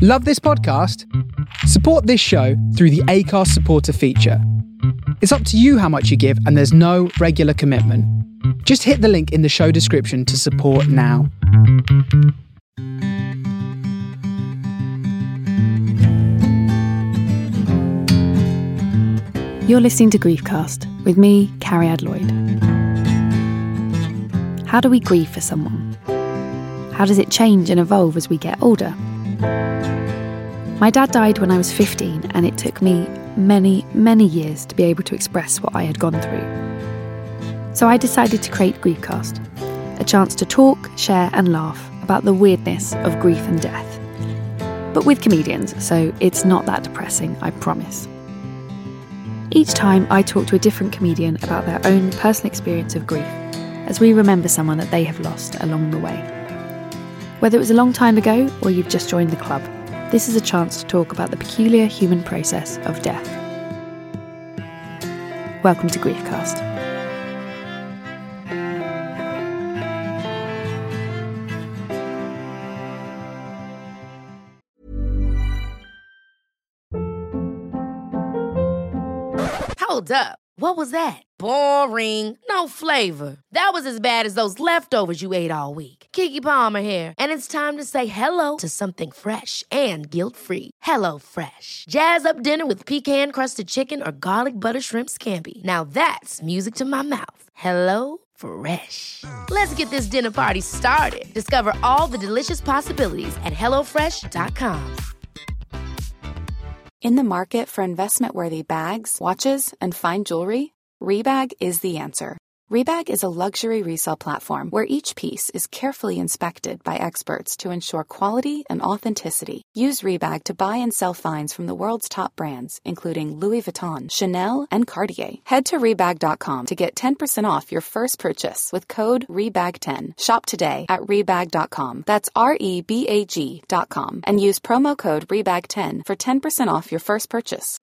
Love this podcast? Support this show through the Acast supporter feature. It's up to you how much you give, and there's no regular commitment. Just hit the link in the show description to support now. You're listening to Griefcast with me, Cariad Lloyd. How do we grieve for someone? How does it change and evolve as we get older? My dad died when I was 15, and it took me many, many years to be able to express what I had gone through. So I decided to create Griefcast, a chance to talk, share and laugh about the weirdness of grief and death. But with comedians, so it's not that depressing, I promise. Each time I talk to a different comedian about their own personal experience of grief, as we remember someone that they have lost along the way. Whether it was a long time ago or you've just joined the club, this is a chance to talk about the peculiar human process of death. Welcome to Griefcast. Hold up. What was that? Boring. No flavor. That was as bad as those leftovers you ate all week. Keke Palmer here, and it's time to say hello to something fresh and guilt-free. HelloFresh. Jazz up dinner with pecan-crusted chicken or garlic butter shrimp scampi. Now that's music to my mouth. HelloFresh. Let's get this dinner party started. Discover all the delicious possibilities at HelloFresh.com. In the market for investment-worthy bags, watches, and fine jewelry, Rebag is the answer. Rebag is a luxury resale platform where each piece is carefully inspected by experts to ensure quality and authenticity. Use Rebag to buy and sell finds from the world's top brands, including Louis Vuitton, Chanel, and Cartier. Head to Rebag.com to get 10% off your first purchase with code REBAG10. Shop today at Rebag.com. That's REBAG.com. And use promo code REBAG10 for 10% off your first purchase.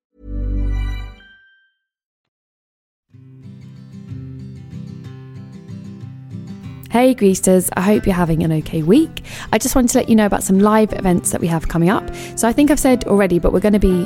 Hey Greasters, I hope you're having an okay week. I just wanted to let you know about some live events that we have coming up. So I think I've said already, but I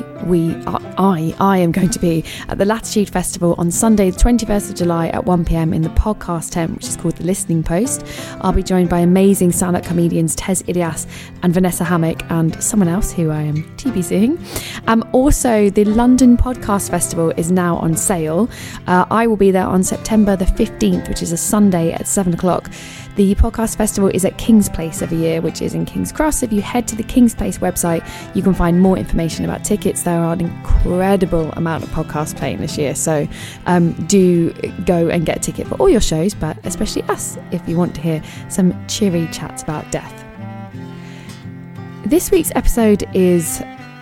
am going to be at the Latitude Festival on Sunday the 21st of July at 1pm in the podcast tent, which is called The Listening Post. I'll be joined by amazing stand-up comedians Tez Ilyas and Vanessa Hammock and someone else who I am TBCing. Also, the London Podcast Festival is now on sale. I will be there on September the 15th, which is a Sunday at 7 o'clock. The podcast festival is at King's Place every year, which is in King's Cross. If you head to the King's Place website, you can find more information about tickets. There are an incredible amount of podcasts playing this year, so do go and get a ticket for all your shows, but especially us if you want to hear some cheery chats about death. This week's episode is,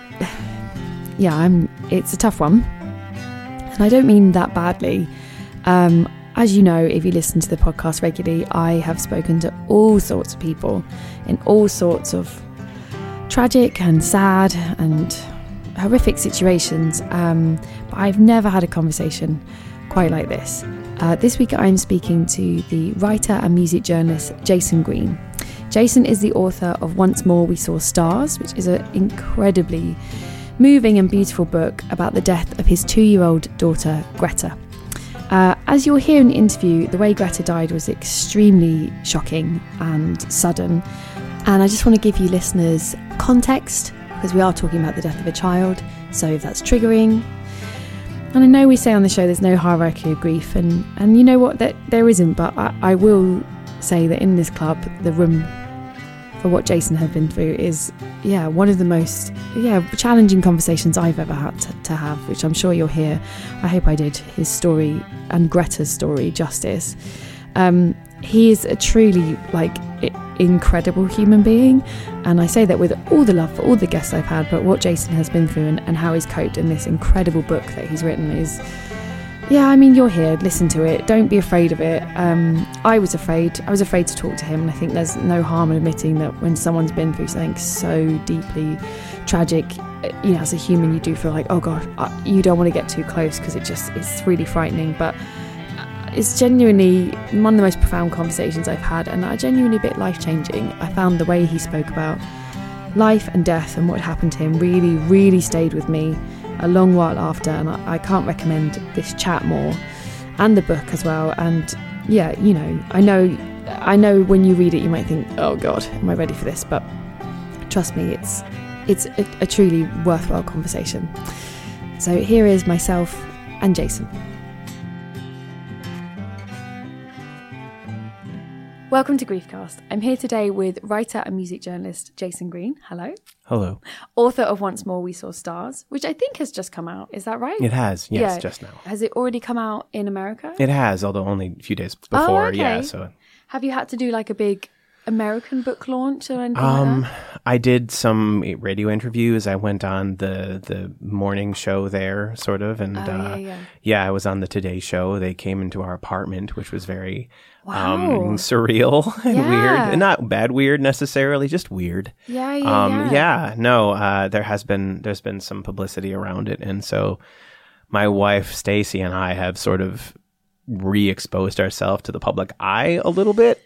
it's a tough one, and I don't mean that badly. As you know, if you listen to the podcast regularly, I have spoken to all sorts of people in all sorts of tragic and sad and horrific situations, but I've never had a conversation quite like this. This week I'm speaking to the writer and music journalist Jason Green. Jason is the author of Once More We Saw Stars, which is an incredibly moving and beautiful book about the death of his 2-year-old daughter, Greta. As you'll hear in the interview, the way Greta died was extremely shocking and sudden. And I just want to give you listeners context, because we are talking about the death of a child, so if that's triggering. And I know we say on the show there's no hierarchy of grief, and you know what, that there isn't, but I will say that in this club, the room for what Jason had been through is, one of the most, challenging conversations I've ever had to have, which I'm sure you'll hear. I hope I did his story and Greta's story justice. He is a truly, incredible human being, and I say that with all the love for all the guests I've had, but what Jason has been through and how he's coped in this incredible book that he's written is, you're here, listen to it, don't be afraid of it. I was afraid to talk to him, and I think there's no harm in admitting that when someone's been through something so deeply tragic, as a human you do feel like, oh god, you don't want to get too close because it's really frightening, but it's genuinely one of the most profound conversations I've had, and are genuinely a bit life-changing. I found the way he spoke about life and death and what happened to him really, really stayed with me a long while after, and I can't recommend this chat more, and the book as well. And yeah, you know, I know when you read it you might think, oh God, am I ready for this? But trust me, it's a truly worthwhile conversation. So here is myself and Jason. Welcome to Griefcast. I'm here today with writer and music journalist Jason Green. Hello. Hello. Author of Once More We Saw Stars, which I think has just come out. Is that right? It has, yes, just now. Has it already come out in America? It has, although only a few days before. Oh, okay. Yeah. So have you had to do like a big American book launch or anything like that? I did some radio interviews. I went on the morning show there, sort of, and I was on the Today Show. They came into our apartment, which was very surreal and weird, and not bad weird necessarily, just weird. There's been some publicity around it, and so my wife Stacy and I have sort of re-exposed ourselves to the public eye a little bit.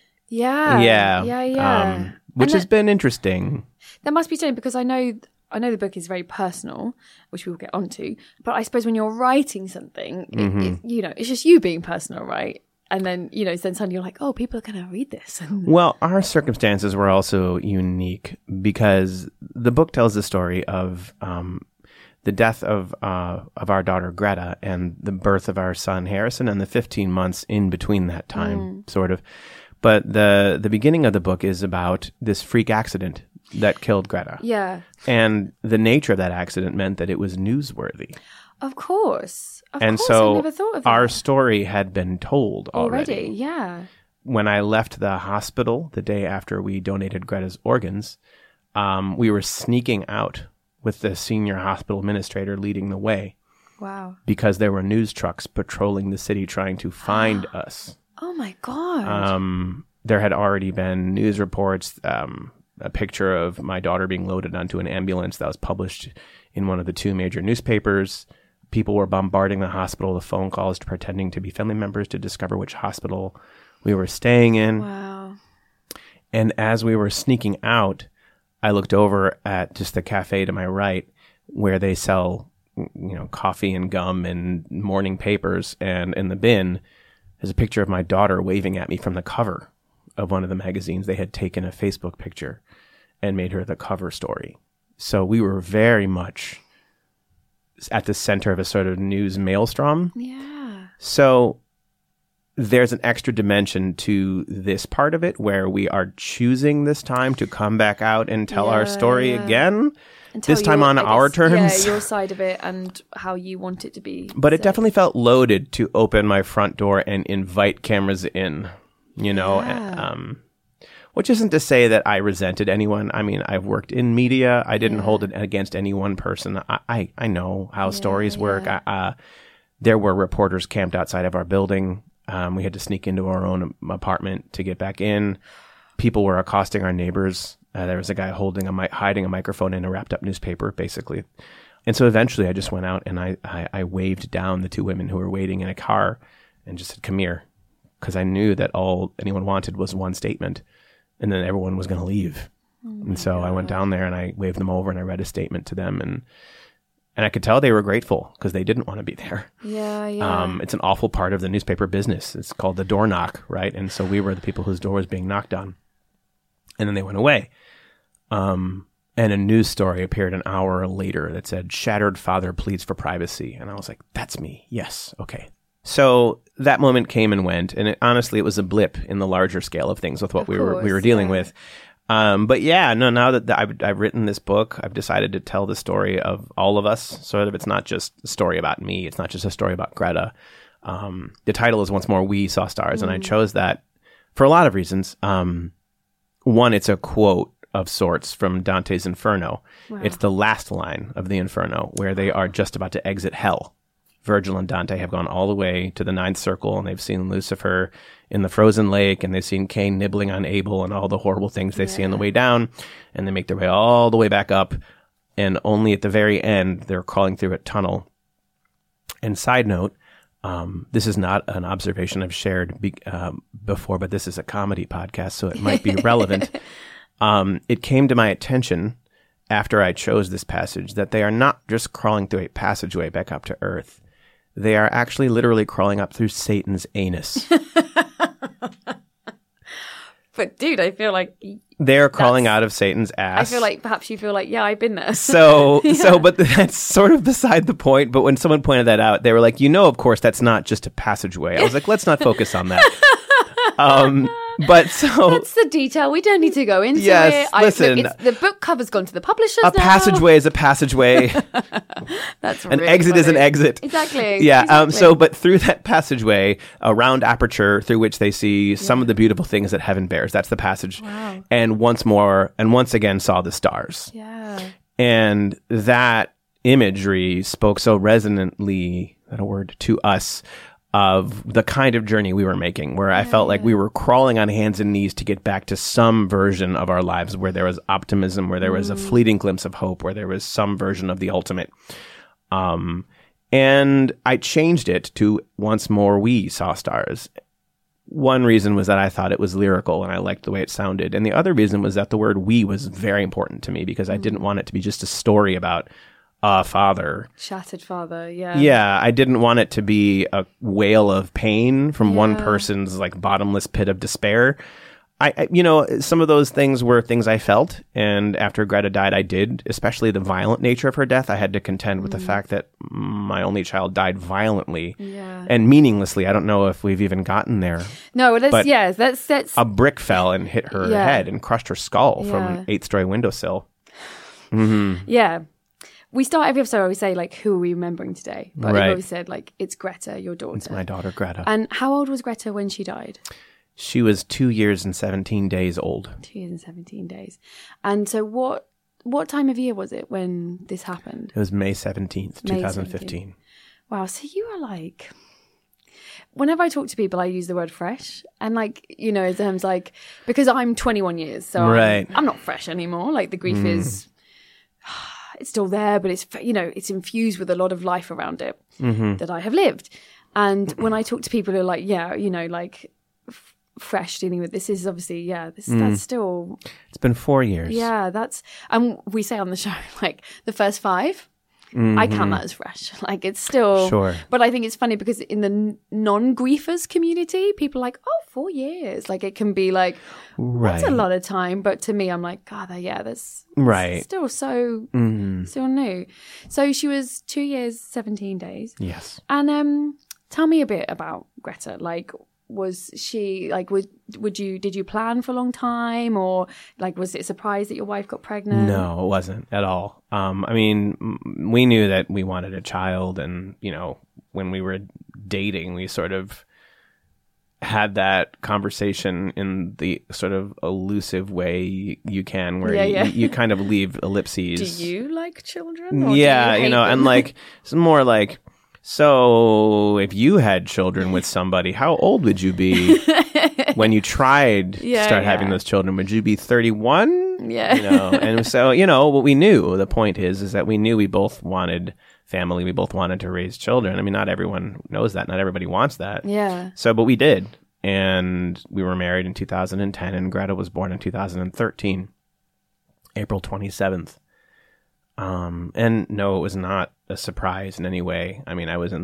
Which has been interesting. That must be strange, because I know the book is very personal, which we will get onto. But I suppose when you're writing something, it's just you being personal, right? And then, then suddenly you're like, oh, people are going to read this. Well, our circumstances were also unique because the book tells the story of the death of our daughter Greta and the birth of our son Harrison and the 15 months in between that time, sort of. But the beginning of the book is about this freak accident that killed Greta. Yeah. And the nature of that accident meant that it was newsworthy. Of course. And so I never thought of that. Our story had been told already. Yeah. When I left the hospital the day after we donated Greta's organs, we were sneaking out with the senior hospital administrator leading the way. Wow. Because there were news trucks patrolling the city trying to find us. Oh my God. There had already been news reports, a picture of my daughter being loaded onto an ambulance that was published in one of the two major newspapers. People were bombarding the hospital with phone calls pretending to be family members to discover which hospital we were staying in. Wow. And as we were sneaking out, I looked over at just the cafe to my right where they sell, coffee and gum and morning papers, and in the bin there's a picture of my daughter waving at me from the cover of one of the magazines. They had taken a Facebook picture and made her the cover story. So we were very much at the center of a sort of news maelstrom. Yeah. So there's an extra dimension to this part of it where we are choosing this time to come back out and tell our story again. This time on our terms. Yeah, your side of it and how you want it to be. But it definitely felt loaded to open my front door and invite cameras in, which isn't to say that I resented anyone. I mean, I've worked in media. I didn't hold it against any one person. I know how stories work. There were reporters camped outside of our building. We had to sneak into our own apartment to get back in. People were accosting our neighbors. There was a guy hiding a microphone in a wrapped up newspaper, basically. And so eventually I just went out and I waved down the two women who were waiting in a car and just said, come here. Because I knew that all anyone wanted was one statement. And then everyone was going to leave. And so I went down there and I waved them over and I read a statement to them. And I could tell they were grateful because they didn't want to be there. Yeah. It's an awful part of the newspaper business. It's called the door knock, right? And so we were the people whose door was being knocked on. And then they went away. And a news story appeared an hour later that said, "Shattered father pleads for privacy." And I was like, that's me. Yes. Okay. So that moment came and went. And honestly, it was a blip in the larger scale of things with what we were dealing with. But now that I've written this book, I've decided to tell the story of all of us. Sort of, it's not just a story about me. It's not just a story about Greta. The title is Once More We Saw Stars. And I chose that for a lot of reasons. One, it's a quote of sorts from Dante's Inferno. Wow. It's the last line of the Inferno where they are just about to exit hell. Virgil and Dante have gone all the way to the ninth circle and they've seen Lucifer in the frozen lake and they've seen Cain nibbling on Abel and all the horrible things they see on the way down, and they make their way all the way back up, and only at the very end they're crawling through a tunnel. And side note, this is not an observation I've shared before, but this is a comedy podcast, so it might be relevant. It came to my attention after I chose this passage, that they are not just crawling through a passageway back up to earth. They are actually literally crawling up through Satan's anus. But dude, I feel like They're crawling out of Satan's ass. I feel like perhaps you feel like, yeah, I've been there. But that's sort of beside the point. But when someone pointed that out, they were like, of course, that's not just a passageway. I was like, let's not focus on that. But so that's the detail. We don't need to go into yes, it. Listen, the book cover's gone to the publishers now. A passageway is a passageway. That's an really exit funny. is an exit. Exactly. Yeah. Exactly. But through that passageway, a round aperture through which they see some of the beautiful things that heaven bears. That's the passage. Wow. And once again saw the stars. Yeah. And that imagery spoke so resonantly, that a word, to us, of the kind of journey we were making, where I felt like we were crawling on hands and knees to get back to some version of our lives where there was optimism, where there was a fleeting glimpse of hope, where there was some version of the ultimate. And I changed it to once more we saw stars. One reason was that I thought it was lyrical and I liked the way it sounded. And the other reason was that the word we was very important to me, because I didn't want it to be just a story about a father. Shattered father, yeah. Yeah, I didn't want it to be a wail of pain from one person's like bottomless pit of despair. I some of those things were things I felt, and after Greta died, I did, especially the violent nature of her death. I had to contend with the fact that my only child died violently and meaninglessly. I don't know if we've even gotten there. No, that's a brick fell and hit her head and crushed her skull from an 8th-story windowsill. Mm-hmm. Yeah. We start every episode where we say, like, who are we remembering today? But right. we've always said, like, it's Greta, your daughter. It's my daughter, Greta. And how old was Greta when she died? She was 2 years and 17 days old. 2 years and 17 days. And so what time of year was it when this happened? It was May 17th, 2015. 17th. Wow, so you were like... Whenever I talk to people, I use the word fresh. And like, in terms like... Because I'm 21 years, so right. I'm not fresh anymore. Like, the grief is... It's still there, but it's, it's infused with a lot of life around it that I have lived. And when I talk to people who are like, fresh dealing with this is obviously, that's still... It's been 4 years. Yeah, and we say on the show, like, the first 5, I count that as fresh. Like, it's still... Sure. But I think it's funny because in the non-griefers community, people are like, 4 years. Like, it can be like, that's a lot of time. But to me, I'm like, God, that's still so still new. So she was 2 years, 17 days. Yes. And tell me a bit about Greta. Like, was she like, did you plan for a long time, or like, was it a surprise that your wife got pregnant? No, it wasn't at all. We knew that we wanted a child, and when we were dating, we sort of had that conversation in the sort of elusive way you can, where you kind of leave ellipses. Do you like children? Or yeah, do you hate and them? like it's more like, so if you had children with somebody, how old would you be when you tried to start having those children? Would you be 31? Yeah. And so, what we knew, the point is that we knew we both wanted family. We both wanted to raise children. I mean, not everyone knows that. Not everybody wants that. Yeah. So, but we did. And we were married in 2010, and Greta was born in 2013, April 27th. And no, it was not a surprise in any way. I mean, I was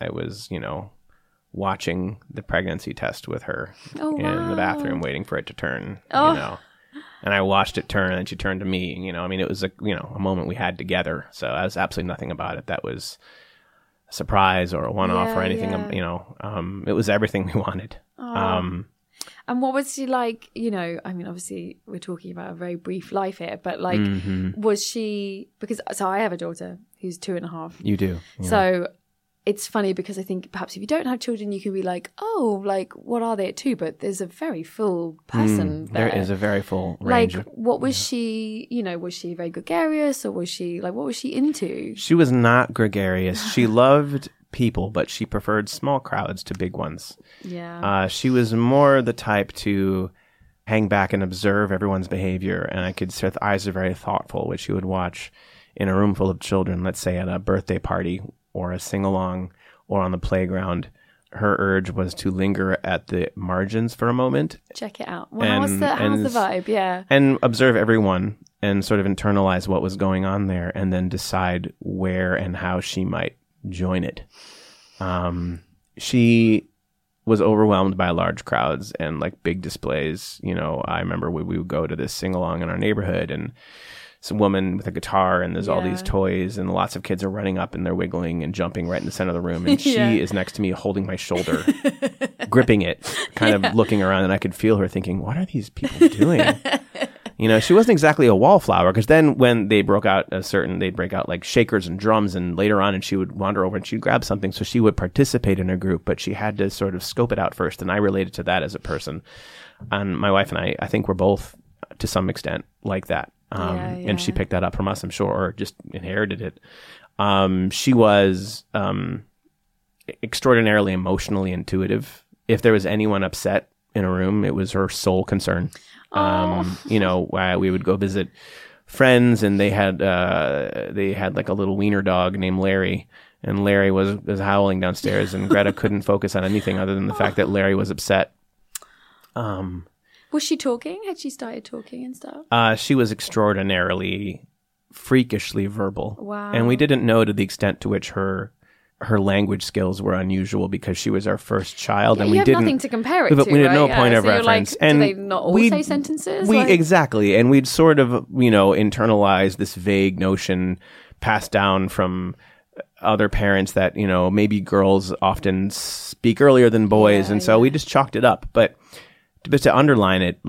watching the pregnancy test with her in the bathroom, waiting for it to turn, and I watched it turn, and she turned to me, I mean, it was a moment we had together. So I was absolutely nothing about it that was a surprise or a one-off or anything. It was everything we wanted. And what was she like, I mean, obviously we're talking about a very brief life here, but like, was she, so I have a daughter who's 2.5. You do. Yeah. So it's funny because I think perhaps if you don't have children, you can be like, like, what are they at 2? But there's a very full person there. There is a very full range. Like, what was she, was she very gregarious, or was she, like, what was she into? She was not gregarious. She loved people, but she preferred small crowds to big ones. Yeah. She was more the type to hang back and observe everyone's behavior, and I could see her eyes are very thoughtful, which you would watch in a room full of children, let's say at a birthday party or a sing-along or on the playground. Her urge was to linger at the margins for a moment. Check it out. Well, how's the vibe? Yeah. And observe everyone and sort of internalize what was going on there and then decide where and how she might join it. She was overwhelmed by large crowds and like big displays. You know, I remember we would go to this sing-along in our neighborhood, and some woman with a guitar, and there's all these toys, and lots of kids are running up and they're wiggling and jumping right in the center of the room. And she is next to me holding my shoulder, gripping it, kind of looking around, and I could feel her thinking, what are these people doing? You know, she wasn't exactly a wallflower, because then when they broke out they'd break out like shakers and drums, and later on, and she would wander over and she'd grab something. So she would participate in a group, but she had to sort of scope it out first. And I related to that as a person. And my wife and I think we're both to some extent like that. And she picked that up from us, I'm sure, or just inherited it. She was extraordinarily emotionally intuitive. If there was anyone upset in a room, it was her sole concern. You know, we would go visit friends, and they had like a little wiener dog named Larry, and Larry was howling downstairs, and Greta couldn't focus on anything other than the fact that Larry was upset. Was she talking? Had she started talking and stuff? She was extraordinarily, freakishly verbal. Wow. And we didn't know to the extent to which her language skills were unusual, because she was our first child, and we have didn't nothing to compare it to. We had no point of reference. Like, and do they not all say sentences? Exactly, and we'd sort of internalized this vague notion passed down from other parents that maybe girls often speak earlier than boys, and so we just chalked it up. But to underline it,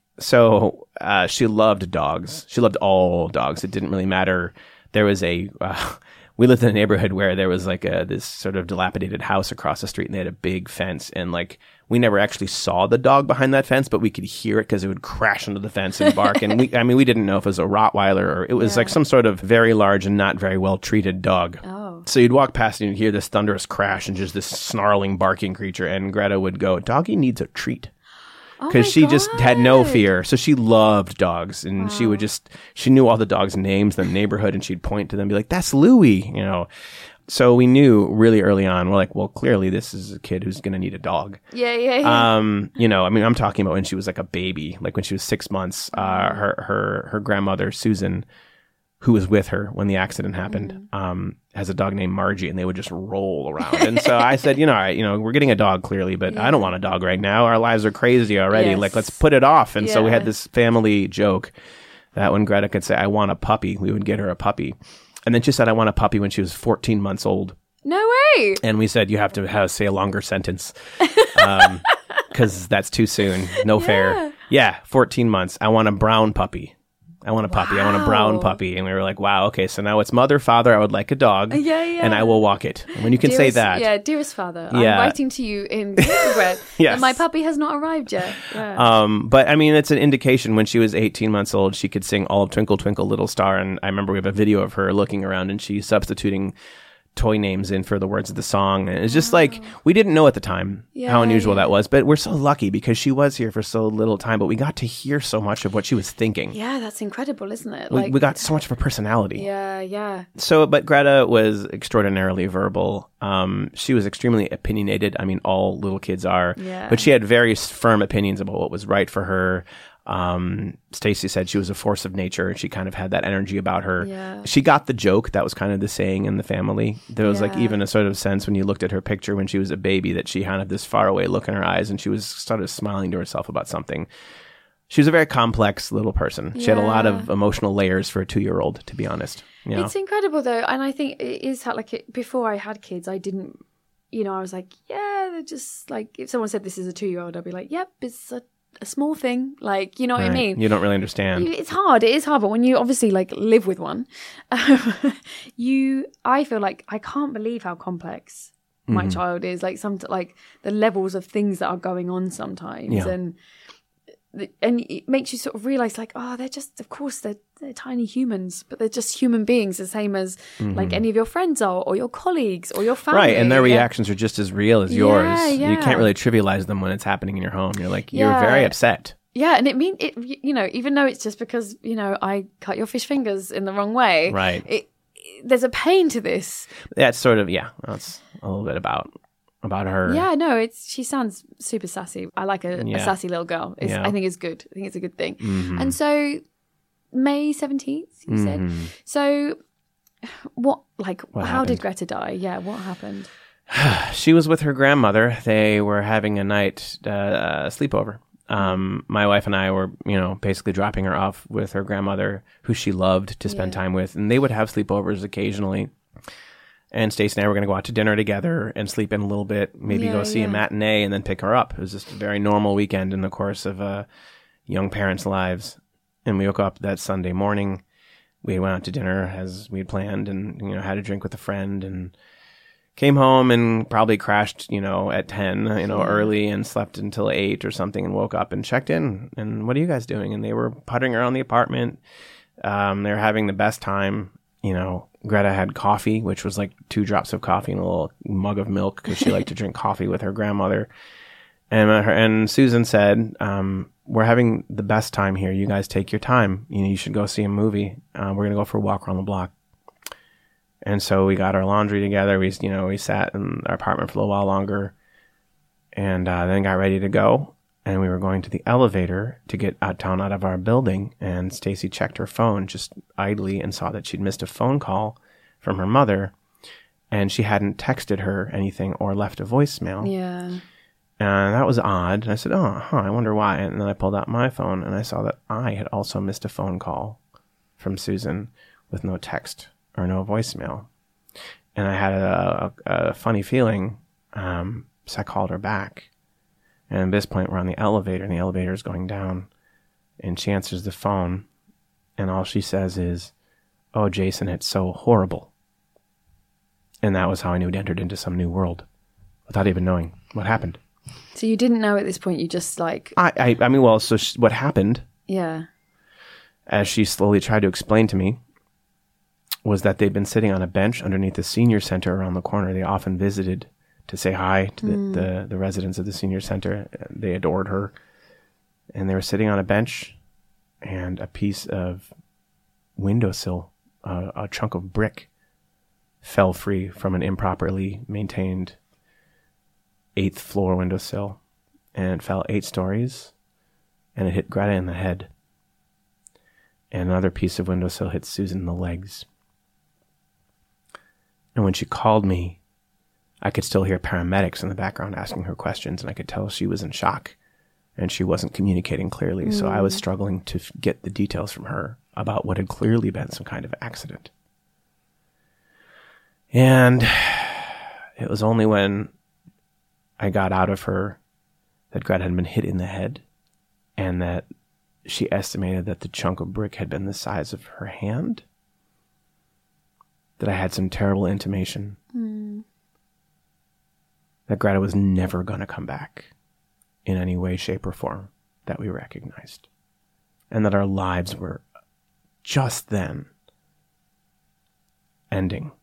she loved dogs. She loved all dogs. It didn't really matter. There was we lived in a neighborhood where there was like this sort of dilapidated house across the street, and they had a big fence, and we never actually saw the dog behind that fence, but we could hear it because it would crash into the fence and bark. And we didn't know if it was a Rottweiler or it was like some sort of very large and not very well treated dog. Oh. So you'd walk past and you'd hear this thunderous crash and just this snarling, barking creature, and Greta would go, "Doggy needs a treat." Because she just had no fear. So she loved dogs, and she knew all the dogs' names in the neighborhood, and she'd point to them and be like, "That's Louie," So we knew really early on, we're like, well, clearly this is a kid who's going to need a dog. Yeah. I'm talking about when she was like a baby, like when she was 6 months, her grandmother, Susan, who was with her when the accident happened, has a dog named Margie, and they would just roll around. And so I said, all right, we're getting a dog clearly, but I don't want a dog right now. Our lives are crazy already. Yes. Like, let's put it off. And so we had this family joke that when Greta could say, "I want a puppy," we would get her a puppy. And then she said, "I want a puppy" when she was 14 months old. No way. And we said, you have to say a longer sentence because that's too soon. No fair. Yeah, 14 months. "I want a brown puppy. I want a puppy. I want a brown puppy." And we were like, wow, okay, so now it's mother, father, I would like a dog. And I will walk it. And when you can say that. Yeah, dearest father, I'm writing to you in regret that my puppy has not arrived yet. Yeah. But I mean, it's an indication. When she was 18 months old, she could sing all of Twinkle, Twinkle, Little Star. And I remember we have a video of her looking around, and she's substituting toy names in for the words of the song. And it's just like, we didn't know at the time how unusual that was, but we're so lucky because she was here for so little time, but we got to hear so much of what she was thinking. Yeah, that's incredible, isn't it? We got so much of her personality. Yeah. So, but Greta was extraordinarily verbal. She was extremely opinionated. I mean, all little kids are, but she had very firm opinions about what was right for her. Stacy said she was a force of nature, and she kind of had that energy about her. Yeah. She got the joke. That was kind of the saying in the family. There was like even a sort of sense when you looked at her picture when she was a baby that she had this faraway look in her eyes, and she was sort of smiling to herself about something. She was a very complex little person. She had a lot of emotional layers for a 2-year-old, to be honest. It's incredible though, and I think it is before I had kids, I didn't, I was like, they're just like, if someone said this is a 2-year-old, I'd be like, yep, it's a small thing, like, you know what I mean? You don't really understand. It is hard, but when you obviously like live with one, I feel like I can't believe how complex my child is. Like like the levels of things that are going on sometimes, and it makes you sort of realize like, they're just, of course they're tiny humans, but they're just human beings, the same as like any of your friends are, or your colleagues, or your family. Right, and their reactions are just as real as yours. You can't really trivialize them when it's happening in your home. You're like, you're very upset. Yeah, and even though it's just because, I cut your fish fingers in the wrong way. Right. There's a pain to this. That's sort of, that's a little bit about her. Yeah, no, she sounds super sassy. I like a sassy little girl. I think it's good. I think it's a good thing. And so May 17th, you said. So how happened? did Greta die? Yeah, what happened? She was with her grandmother. They were having a night sleepover. My wife and I were, basically dropping her off with her grandmother, who she loved to spend time with. And they would have sleepovers occasionally. And Stacey and I were going to go out to dinner together and sleep in a little bit, maybe go see a matinee and then pick her up. It was just a very normal weekend in the course of young parents' lives. And we woke up that Sunday morning. We went out to dinner as we had planned and, had a drink with a friend and came home and probably crashed, at 10, early and slept until 8 or something and woke up and checked in. And what are you guys doing? And they were puttering around the apartment. They were having the best time. Greta had coffee, which was like 2 drops of coffee and a little mug of milk because she liked to drink coffee with her grandmother. And Susan said, we're having the best time here. You guys take your time. You should go see a movie. We're going to go for a walk around the block. And so we got our laundry together. We sat in our apartment for a little while longer and then got ready to go. And we were going to the elevator to get out of our building. And Stacey checked her phone just idly and saw that she'd missed a phone call from her mother. And she hadn't texted her anything or left a voicemail. Yeah. And that was odd. And I said, I wonder why. And then I pulled out my phone and I saw that I had also missed a phone call from Susan with no text or no voicemail. And I had a funny feeling. So I called her back. And at this point, we're on the elevator, and the elevator is going down. And she answers the phone, and all she says is, "Oh, Jason, it's so horrible." And that was how I knew it entered into some new world, without even knowing what happened. So you didn't know at this point, you just like... What happened, yeah, as she slowly tried to explain to me, was that they'd been sitting on a bench underneath the senior center around the corner. They often visited to say hi to the residents of the senior center. They adored her. And they were sitting on a bench, and a piece of windowsill, a chunk of brick, fell free from an improperly maintained 8th floor windowsill. And it fell 8 stories, and it hit Greta in the head. And another piece of windowsill hit Susan in the legs. And when she called me, I could still hear paramedics in the background asking her questions, and I could tell she was in shock and she wasn't communicating clearly. So I was struggling to get the details from her about what had clearly been some kind of accident. And it was only when I got out of her that Greta had been hit in the head, and that she estimated that the chunk of brick had been the size of her hand, that I had some terrible intimation that Greta was never going to come back in any way, shape, or form that we recognized. And that our lives were just then ending.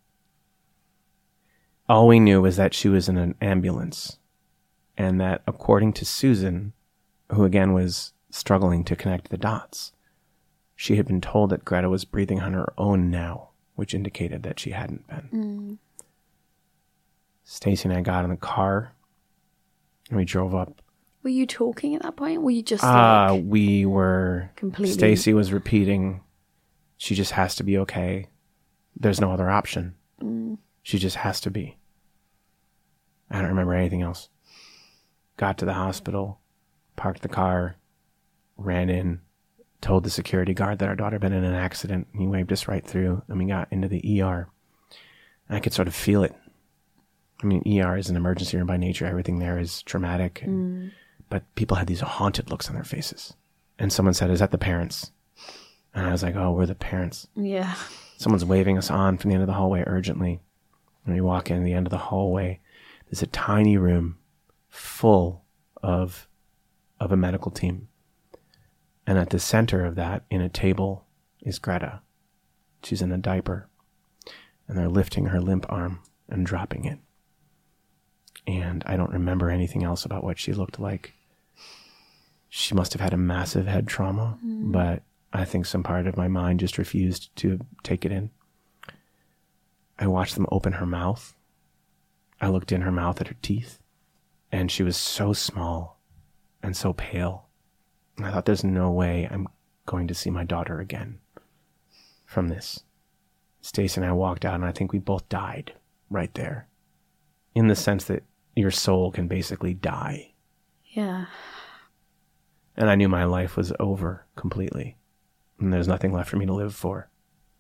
All we knew was that she was in an ambulance, and that according to Susan, who again was struggling to connect the dots, she had been told that Greta was breathing on her own now, which indicated that she hadn't been. Stacey and I got in the car and we drove up. Were you talking at that point? Were you just we were completely... Stacey was repeating, she just has to be okay. There's no other option. She just has to be. I don't remember anything else. Got to the hospital, parked the car, ran in, told the security guard that our daughter had been in an accident. He waved us right through, and we got into the ER. And I could sort of feel it. I mean, ER is an emergency room by nature. Everything there is traumatic. But people had these haunted looks on their faces. And someone said, "Is that the parents?" And I was like, "Oh, we're the parents." Yeah. Someone's waving us on from the end of the hallway urgently. And we walk in the end of the hallway. There's a tiny room full of a medical team. And at the center of that, in a table, is Greta. She's in a diaper. And they're lifting her limp arm and dropping it. And I don't remember anything else about what she looked like. She must have had a massive head trauma, but I think some part of my mind just refused to take it in. I watched them open her mouth. I looked in her mouth at her teeth, and she was so small and so pale. And I thought, there's no way I'm going to see my daughter again from this. Stacy and I walked out, and I think we both died right there, in the sense that your soul can basically die. Yeah. And I knew my life was over completely, and there's nothing left for me to live for.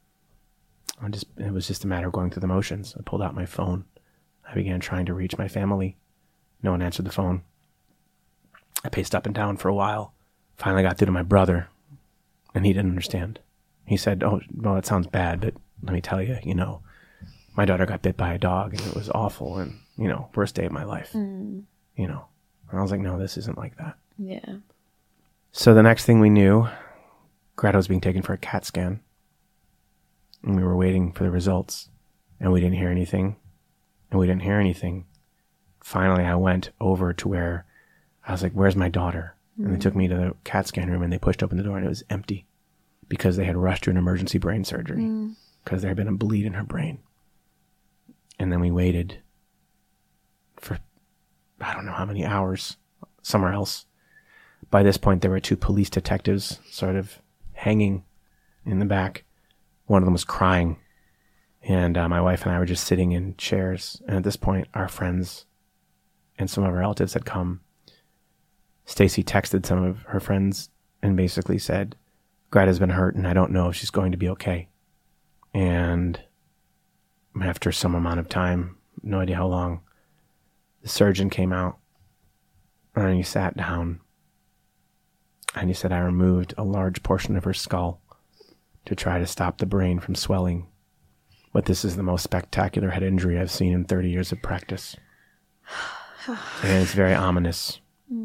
It was just a matter of going through the motions. I pulled out my phone. I began trying to reach my family. No one answered the phone. I paced up and down for a while. Finally got through to my brother, and he didn't understand. He said, "Oh, well, that sounds bad, but let me tell you, my daughter got bit by a dog, and it was awful, and, worst day of my life." And I was like, no, this isn't like that. Yeah. So the next thing we knew, Greta was being taken for a CAT scan, and we were waiting for the results, and we didn't hear anything, and we didn't hear anything. Finally, I went over to where I was like, "Where's my daughter?" And they took me to the CAT scan room, and they pushed open the door, and it was empty because they had rushed her an emergency brain surgery because there had been a bleed in her brain. And then we waited for I don't know how many hours somewhere else. By this point, there were 2 police detectives sort of hanging in the back. One of them was crying, and my wife and I were just sitting in chairs. And at this point, our friends and some of our relatives had come. Stacy texted some of her friends and basically said, "Greta's been hurt, and I don't know if she's going to be okay." And after some amount of time, no idea how long, the surgeon came out, and he sat down, and he said, "I removed a large portion of her skull to try to stop the brain from swelling. But this is the most spectacular head injury I've seen in 30 years of practice." And it's very ominous.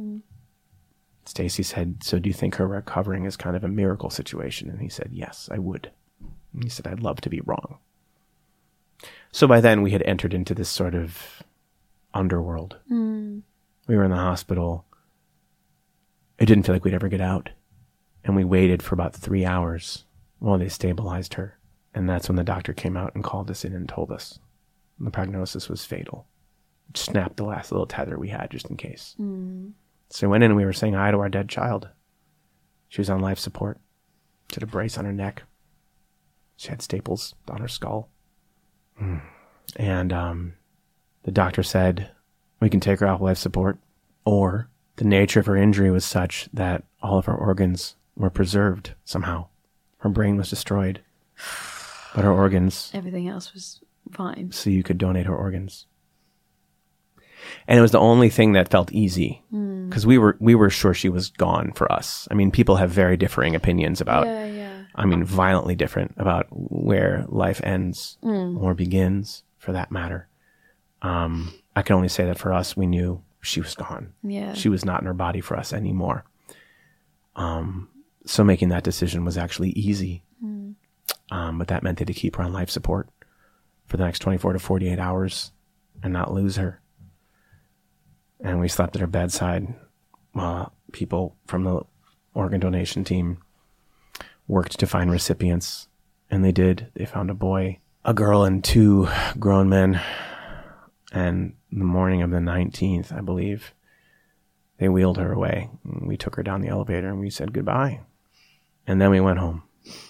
Stacy said, "So do you think her recovering is kind of a miracle situation?" And he said, "Yes, I would." And he said, "I'd love to be wrong." So by then we had entered into this sort of underworld. We were in the hospital. It didn't feel like we'd ever get out. And we waited for about 3 hours while they stabilized her. And that's when the doctor came out and called us in and told us the prognosis was fatal. Snapped the last little tether we had just in case. So we went in and we were saying hi to our dead child. She was on life support. She had a brace on her neck. She had staples on her skull. And the doctor said, "We can take her off life support, or the nature of her injury was such that all of her organs were preserved somehow. Her brain was destroyed, but her organs..." Everything else was fine. "So you could donate her organs." And it was the only thing that felt easy, because we were sure she was gone for us. I mean, people have very differing opinions about, violently different about where life ends or begins, for that matter. I can only say that for us, we knew she was gone. Yeah. She was not in her body for us anymore. So making that decision was actually easy. But that meant they had to keep her on life support for the next 24 to 48 hours and not lose her. And we slept at her bedside while people from the organ donation team worked to find recipients. And they did. They found a boy, a girl, and 2 grown men. And the morning of the 19th, I believe, they wheeled her away. We took her down the elevator and we said goodbye. And then we went home.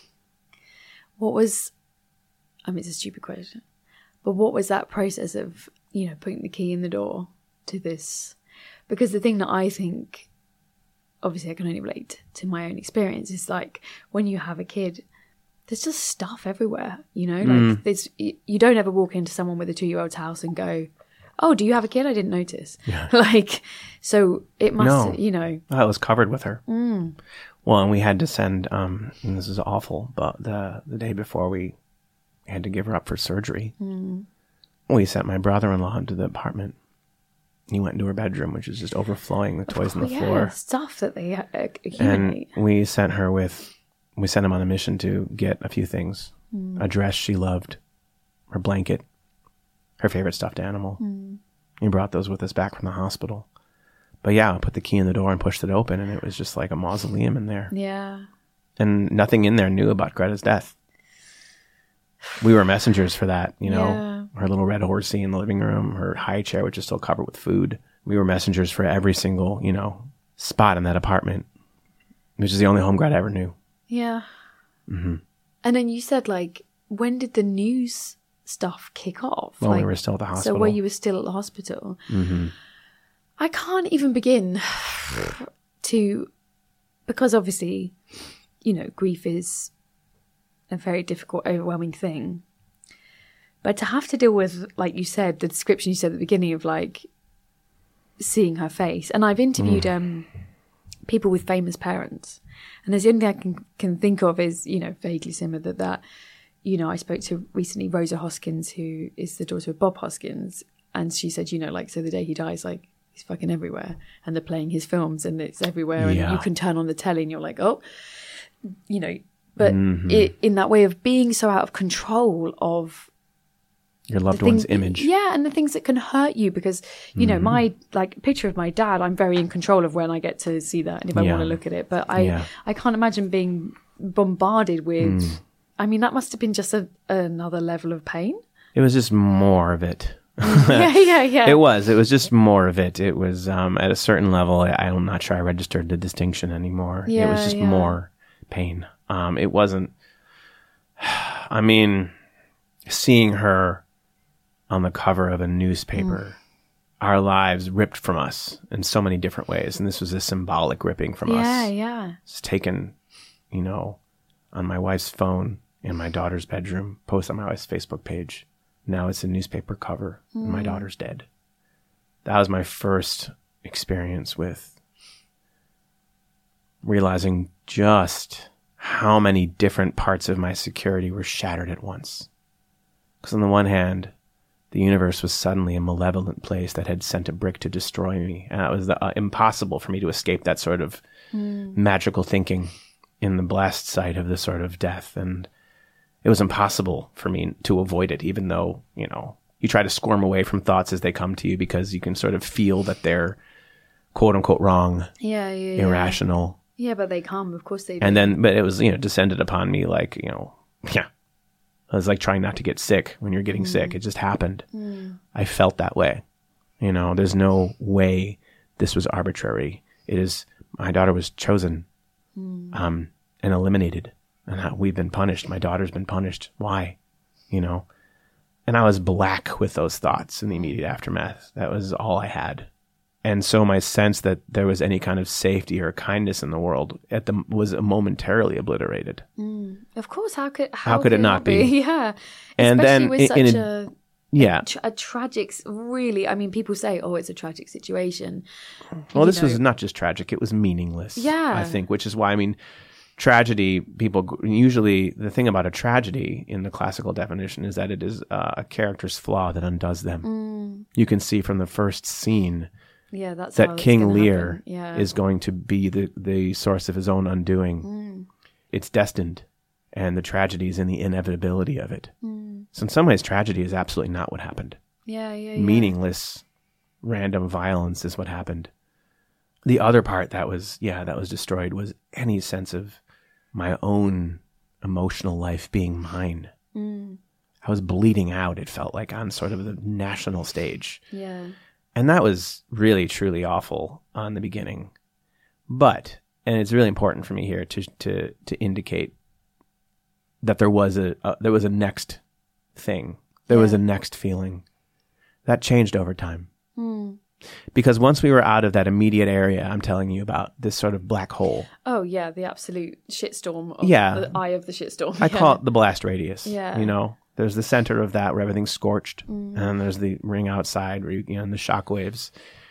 It's a stupid question, but what was that process of, putting the key in the door to this? Because the thing that I think, obviously I can only relate to my own experience, is like when you have a kid, there's just stuff everywhere, like you don't ever walk into someone with a 2-year-old's house and go, "Oh, do you have a kid? I didn't notice." Yeah. So it must, I was covered with her. Well, and we had to send, and this is awful, but the day before we had to give her up for surgery, we sent my brother-in-law into the apartment. He went into her bedroom, which is just overflowing with toys on the floor. Stuff that they accumulate. And we sent him on a mission to get a few things. A dress she loved, her blanket, her favorite stuffed animal. We brought those with us back from the hospital. But yeah, I put the key in the door and pushed it open, and it was just like a mausoleum in there. Yeah. And nothing in there knew about Greta's death. We were messengers for that, Her little red horsey in the living room, her high chair, which is still covered with food. We were messengers for every single, spot in that apartment, which is the only home Greta ever knew. Yeah. Mm-hmm. And then you said, like, when did the news stuff kick off? When we Like, were still at the hospital. So where you were still at the hospital. Mm-hmm. I can't even begin to, because obviously, you know, grief is a very difficult, overwhelming thing. But to have to deal with, like you said, the description you said at the beginning of like seeing her face. And I've interviewed people with famous parents. And there's the only thing I can think of is, you know, vaguely similar that, you know, I spoke to recently Rosa Hoskins, who is the daughter of Bob Hoskins. And she said, you know, like, so the day he dies, like, he's fucking everywhere. And they're playing his films and it's everywhere. And you can turn on the telly and you're like, oh, you know. But in that way of being so out of control of your loved one's image. Yeah, and the things that can hurt you because, you know, my, like, picture of my dad, I'm very in control of when I get to see that and if I want to look at it. But I can't imagine being bombarded with, I mean, that must have been just another level of pain. It was just more of it. Yeah. It was just more of it. It was, at a certain level, I'm not sure I registered the distinction anymore. It was just more pain. It wasn't, I mean, seeing her on the cover of a newspaper, our lives ripped from us in so many different ways. And this was a symbolic ripping from us. Yeah. It's taken, you know, on my wife's phone in my daughter's bedroom, post on my wife's Facebook page. Now it's a newspaper cover and my daughter's dead. That was my first experience with realizing just how many different parts of my security were shattered at once. Because on the one hand, the universe was suddenly a malevolent place that had sent a brick to destroy me. And it was impossible for me to escape that sort of magical thinking in the blast site of the sort of death. And it was impossible for me to avoid it, even though, you know, you try to squirm away from thoughts as they come to you because you can sort of feel that they're quote unquote wrong, irrational. Yeah, but they come, of course they do. And then, but it was, you know, descended upon me like, you know, I was like trying not to get sick when you're getting sick. It just happened. I felt that way. You know, there's no way this was arbitrary. It is, my daughter was chosen and eliminated. And we've been punished. My daughter's been punished. Why? You know? And I was black with those thoughts in the immediate aftermath. That was all I had. And so my sense that there was any kind of safety or kindness in the world was momentarily obliterated. Of course, how could it not be? Yeah. And especially then with such a tragic, really, I mean, people say, oh, it's a tragic situation. Well, this was not just tragic, it was meaningless. Yeah. I think, which is why, I mean, tragedy, people usually, the thing about a tragedy in the classical definition is that it is a character's flaw that undoes them. You can see from the first scene that King Lear is going to be the source of his own undoing. It's destined, and the tragedy is in the inevitability of it. So in some ways, tragedy is absolutely not what happened. Meaningless, random violence is what happened. The other part that was destroyed was any sense of my own emotional life being mine. I was bleeding out, it felt like, on sort of the national stage. And that was really, truly awful on the beginning. But, and it's really important for me here to indicate that there was a next thing. There was a next feeling. That changed over time. Because once we were out of that immediate area I'm telling you about, this sort of black hole. Oh, yeah, the absolute shitstorm. The eye of the shitstorm. I call it the blast radius. Yeah. You know, there's the center of that where everything's scorched. And then there's the ring outside where and the shock waves.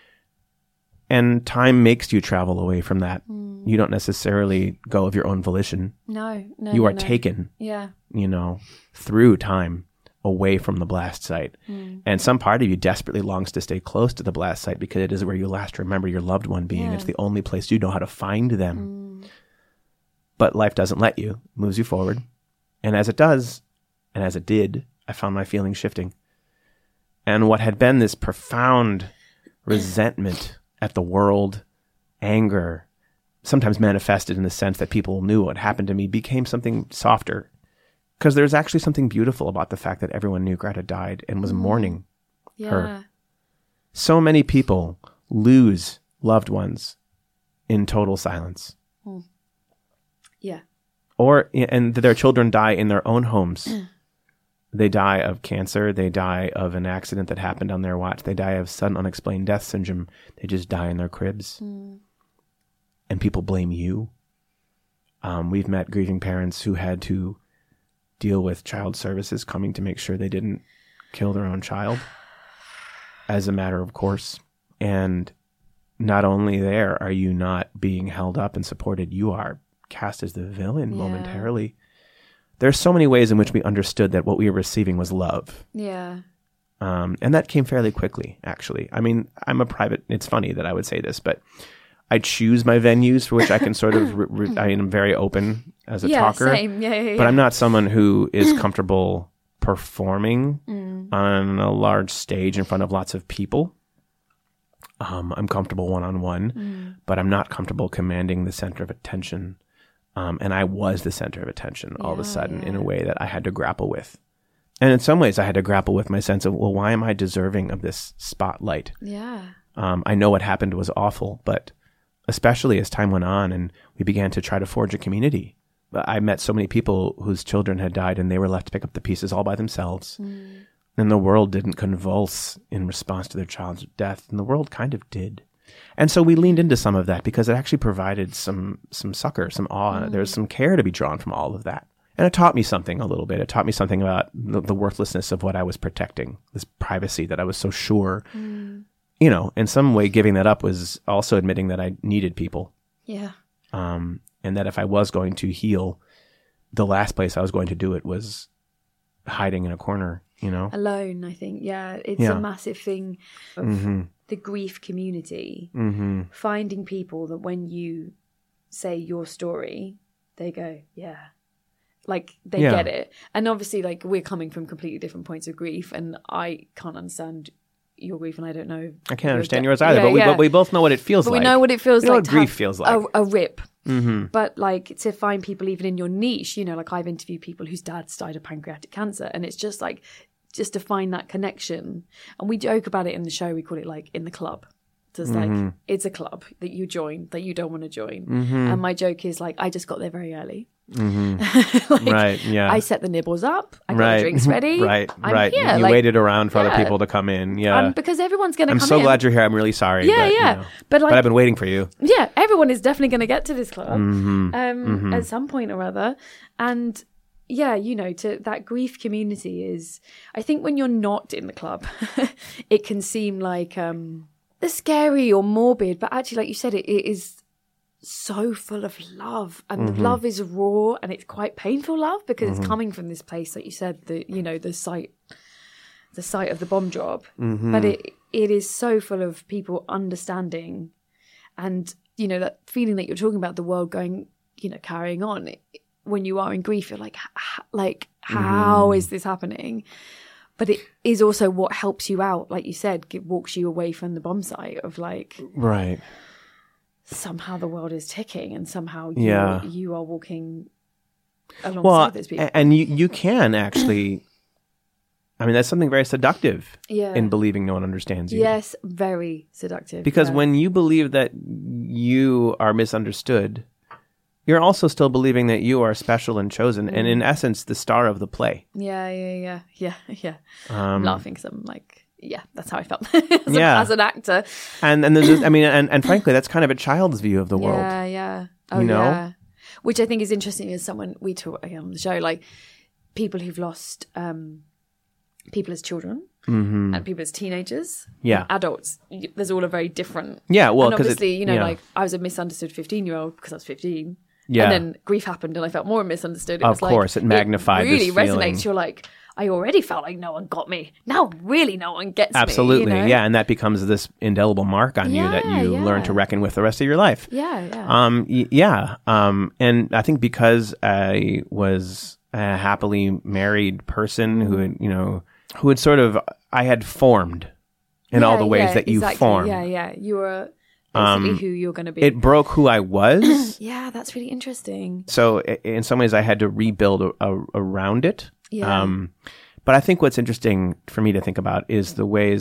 And time makes you travel away from that. You don't necessarily go of your own volition. No. You are taken, you know, through time away from the blast site. And some part of you desperately longs to stay close to the blast site because it is where you last remember your loved one being. It's the only place you know how to find them. But life doesn't let you. It moves you forward. And as it does, and as it did, I found my feelings shifting. And what had been this profound resentment at the world, anger, sometimes manifested in the sense that people knew what happened to me, became something softer. Because there's actually something beautiful about the fact that everyone knew Greta died and was mourning her. So many people lose loved ones in total silence. and their children die in their own homes. They die of cancer. They die of an accident that happened on their watch. They die of sudden unexplained death syndrome. They just die in their cribs. And people blame you. We've met grieving parents who had to deal with child services coming to make sure they didn't kill their own child as a matter of course. And not only there are you not being held up and supported, you are cast as the villain momentarily. There's so many ways in which we understood that what we were receiving was love. Yeah. And that came fairly quickly, actually. I mean, it's funny that I would say this, but I choose my venues for which I can sort of, I am very open as a talker. Same. Yeah. But I'm not someone who is comfortable performing on a large stage in front of lots of people. I'm comfortable one-on-one, but I'm not comfortable commanding the center of attention. And I was the center of attention all of a sudden in a way that I had to grapple with. And in some ways I had to grapple with my sense of, well, why am I deserving of this spotlight? Yeah. I know what happened was awful, but especially as time went on and we began to try to forge a community. I met so many people whose children had died and they were left to pick up the pieces all by themselves. And the world didn't convulse in response to their child's death. And the world kind of did. And so we leaned into some of that because it actually provided some succor, some awe. There was some care to be drawn from all of that. And it taught me something a little bit. It taught me something about the worthlessness of what I was protecting, this privacy that I was so sure. You know, in some way giving that up was also admitting that I needed people. Yeah. And that if I was going to heal, the last place I was going to do it was hiding in a corner, you know? Alone, I think. Yeah. It's a massive thing of the grief community. Finding people that when you say your story, they go, yeah. Like, they get it. And obviously, like, we're coming from completely different points of grief, and I can't understand your grief, and I don't know. I can't understand yours either, but we both know what it feels like. We know what it feels like. We know what to grief feels like. A rip. But, like, to find people even in your niche, you know, like, I've interviewed people whose dads died of pancreatic cancer, and it's just, like, just to find that connection. And we joke about it in the show. We call it, like, in the club. So it's like, it's a club that you join, that you don't want to join. And my joke is, like, I just got there very early. Like, right, yeah. I set the nibbles up. I got the drinks ready. I'm here. You like, waited around for other people to come in. Yeah. Because everyone's going to come in. I'm so glad you're here. I'm really sorry. Yeah, but, yeah. You know, but I've been waiting for you. Yeah, everyone is definitely going to get to this club at some point or other. And yeah, you know, to that grief community is, I think when you're not in the club, it can seem like scary or morbid, but actually, like you said, it is so full of love, and the love is raw, and it's quite painful love because it's coming from this place, like you said, the site of the bomb drop. But it is so full of people understanding, and you know, that feeling that you're talking about, the world going, you know, carrying on. When you are in grief, you're like how is this happening? But it is also what helps you out, like you said, it walks you away from the bomb site of like, right. Somehow the world is ticking, and somehow you are walking alongside those people. And you can actually, I mean, that's something very seductive in believing no one understands you. Yes, very seductive. Because when you believe that you are misunderstood, you're also still believing that you are special and chosen, and in essence, the star of the play. Yeah. I'm laughing because I'm like, yeah, that's how I felt as an actor. And there's, I mean, and frankly, that's kind of a child's view of the world. Yeah. Oh, you know? Yeah. Which I think is interesting as someone, we talk again on the show, like people who've lost people as children and people as teenagers. Yeah. Adults. There's all a very different. Yeah, well, because obviously, you know, like I was a misunderstood 15-year-old because I was 15. Yeah. And then grief happened and I felt more misunderstood. Of course, it magnified this feeling. It really resonates. You're like, I already felt like no one got me. Now really no one gets Absolutely. me. You know? Yeah. And that becomes this indelible mark on you that you learn to reckon with the rest of your life. Yeah. And I think because I was a happily married person who had sort of, I had formed in all the ways that you form. Yeah. You were basically who you're going to be. It broke who I was. Yeah, that's really interesting. So in some ways I had to rebuild around it. Yeah. But I think what's interesting for me to think about is the ways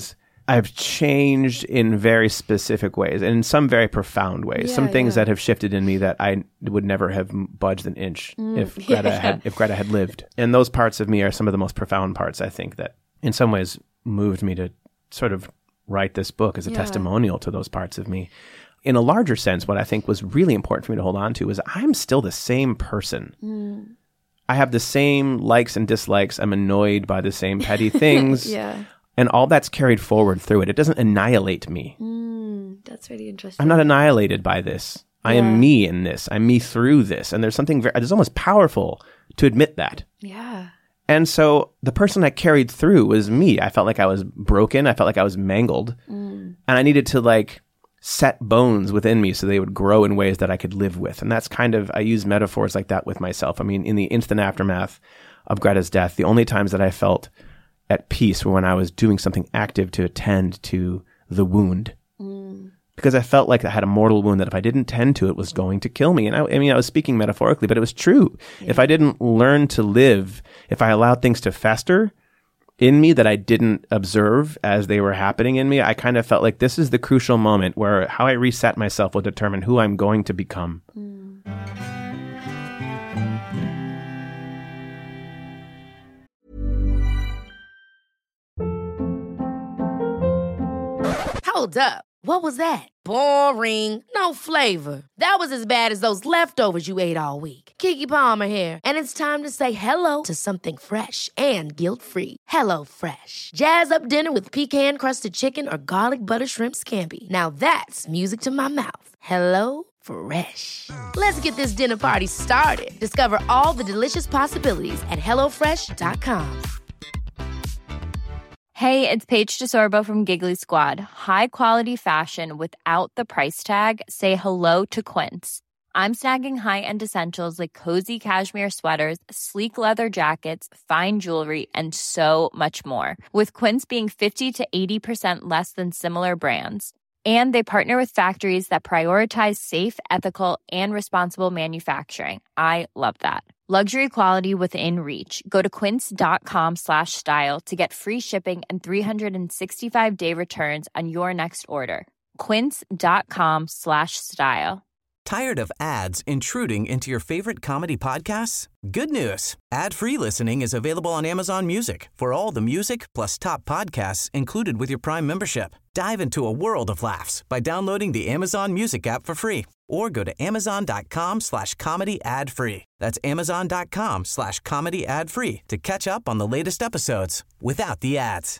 I've changed in very specific ways and in some very profound ways. Some things that have shifted in me that I would never have budged an inch if Greta had lived. And those parts of me are some of the most profound parts, I think, that in some ways moved me to sort of write this book as a testimonial to those parts of me. In a larger sense, what I think was really important for me to hold on to is I'm still the same person. I have the same likes and dislikes. I'm annoyed by the same petty things. And all that's carried forward through it. It doesn't annihilate me. That's really interesting. I'm not annihilated by this. I am me in this. I'm me through this. And there's something there's almost powerful to admit that. Yeah. And so the person I carried through was me. I felt like I was broken. I felt like I was mangled. And I needed to like set bones within me so they would grow in ways that I could live with. And that's kind of, I use metaphors like that with myself. I mean, in the instant aftermath of Greta's death, the only times that I felt at peace were when I was doing something active to attend to the wound. Because I felt like I had a mortal wound that if I didn't tend to it was going to kill me. And I mean, I was speaking metaphorically, but it was true. If I didn't learn to live, if I allowed things to fester in me that I didn't observe as they were happening in me, I kind of felt like this is the crucial moment where how I reset myself will determine who I'm going to become. Hold up. What was that? Boring. No flavor. That was as bad as those leftovers you ate all week. Keke Palmer here, and it's time to say hello to something fresh and guilt-free. Hello Fresh. Jazz up dinner with pecan-crusted chicken or garlic butter shrimp scampi. Now that's music to my mouth. Hello Fresh. Let's get this dinner party started. Discover all the delicious possibilities at hellofresh.com. Hey, it's Paige DeSorbo from Giggly Squad. High quality fashion without the price tag. Say hello to Quince. I'm snagging high-end essentials like cozy cashmere sweaters, sleek leather jackets, fine jewelry, and so much more. With Quince being 50 to 80% less than similar brands. And they partner with factories that prioritize safe, ethical, and responsible manufacturing. I love that. Luxury quality within reach. Go to quince.com/style to get free shipping and 365-day returns on your next order. Quince.com/style. Tired of ads intruding into your favorite comedy podcasts? Good news. Ad-free listening is available on Amazon Music for all the music plus top podcasts included with your Prime membership. Dive into a world of laughs by downloading the Amazon Music app for free or go to amazon.com/comedy ad-free. That's amazon.com/comedy ad-free to catch up on the latest episodes without the ads.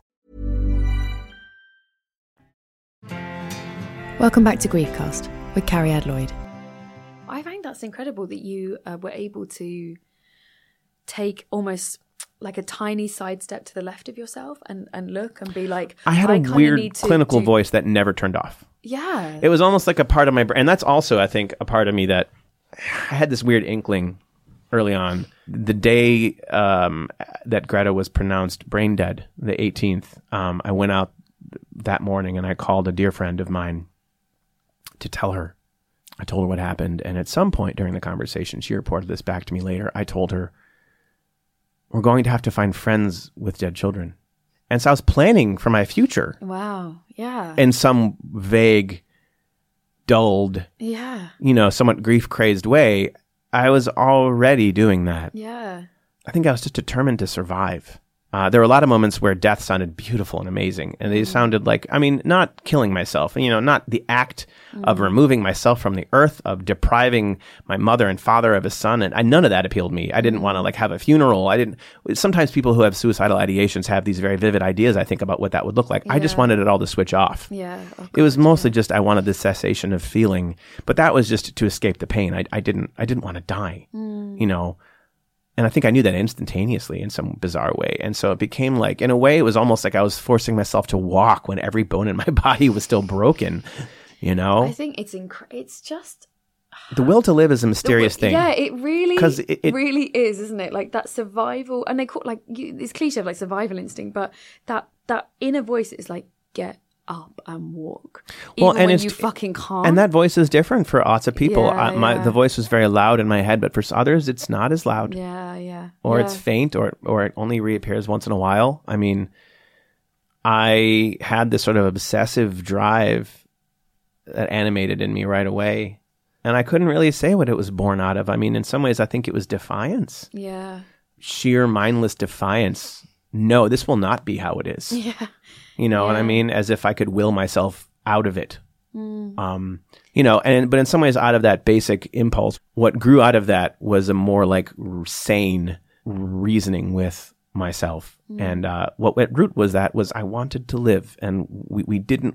Welcome back to Griefcast with Carrie Lloyd. I find that's incredible that you were able to take almost like a tiny sidestep to the left of yourself and look and be like, I had a weird clinical voice that never turned off. Yeah. It was almost like a part of my brain. And that's also, I think, a part of me that I had this weird inkling early on. The day that Greta was pronounced brain dead, the 18th, I went out that morning and I called a dear friend of mine to tell her. I told her what happened. And at some point during the conversation, she reported this back to me later. I told her, we're going to have to find friends with dead children. And so I was planning for my future. Wow. Yeah. In some vague, dulled, somewhat grief-crazed way. I was already doing that. Yeah. I think I was just determined to survive. There were a lot of moments where death sounded beautiful and amazing. And they sounded like, not killing myself, not the act of removing myself from the earth, of depriving my mother and father of a son. And none of that appealed to me. I didn't want to have a funeral. Sometimes people who have suicidal ideations have these very vivid ideas, I think, about what that would look like. Yeah. I just wanted it all to switch off. Yeah. Oh, it was mostly just, I wanted the cessation of feeling, but that was just to escape the pain. I didn't want to die, And I think I knew that instantaneously in some bizarre way. And so it became like, in a way, it was almost like I was forcing myself to walk when every bone in my body was still broken, I think it's just... The will to live is a mysterious thing. Yeah, it really, it really is, isn't it? Like that survival, and they call it's cliche of like survival instinct, but that inner voice is like, get up and walk. Even when you fucking can't. And that voice is different for lots of people. The voice was very loud in my head, but for others, it's not as loud. Yeah. Or it's faint, or it only reappears once in a while. I had this sort of obsessive drive that animated in me right away. And I couldn't really say what it was born out of. I mean, in some ways, I think it was defiance. Yeah. Sheer mindless defiance. No, this will not be how it is. Yeah. You know what I mean? As if I could will myself out of it. You know, but in some ways, out of that basic impulse, what grew out of that was a more like sane reasoning with myself. And what at root was I wanted to live, and we didn't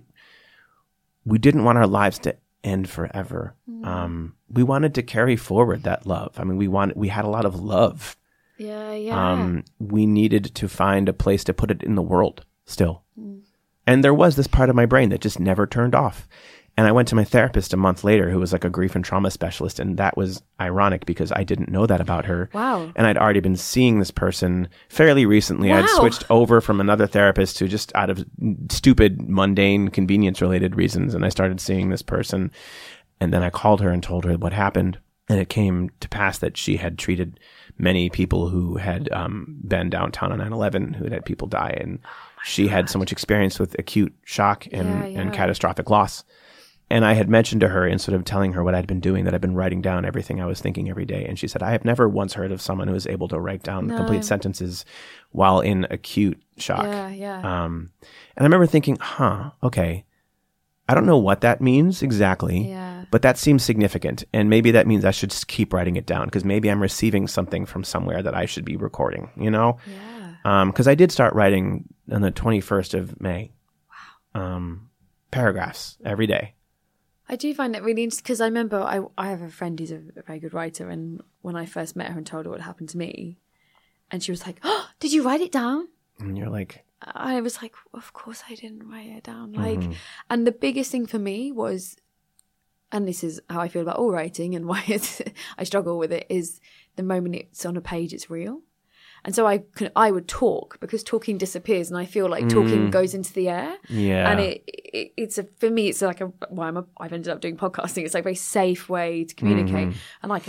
want our lives to end forever. We wanted to carry forward that love. I mean, we had a lot of love. Yeah. We needed to find a place to put it in the world still. And there was this part of my brain that just never turned off. And I went to my therapist a month later, who was like a grief and trauma specialist. And that was ironic because I didn't know that about her. Wow. And I'd already been seeing this person fairly recently. Wow. I'd switched over from another therapist who just out of stupid, mundane, convenience-related reasons. And I started seeing this person. And then I called her and told her what happened. And it came to pass that she had treated many people who had been downtown on 9/11, who had had people die. And she had so much experience with acute shock and catastrophic loss. And I had mentioned to her, in sort of telling her what I'd been doing, that I'd been writing down everything I was thinking every day. And she said, I have never once heard of someone who was able to write down complete sentences while in acute shock. And I remember thinking, okay, I don't know what that means exactly, but that seems significant. And maybe that means I should just keep writing it down, because maybe I'm receiving something from somewhere that I should be recording, you know? Because I did start writing on the 21st of May. Wow. Paragraphs every day. I do find it really interesting, because I remember I have a friend who's a very good writer, and when I first met her and told her what happened to me, and she was like, "Oh, did you write it down?" And you're like, I was like, of course I didn't write it down. Like, and the biggest thing for me was, and this is how I feel about all writing and why I struggle with it, is the moment it's on a page, it's real. And so I would talk, because talking disappears, and I feel like talking goes into the air. Yeah. And for me, it's like I've ended up doing podcasting. It's like a very safe way to communicate. And I can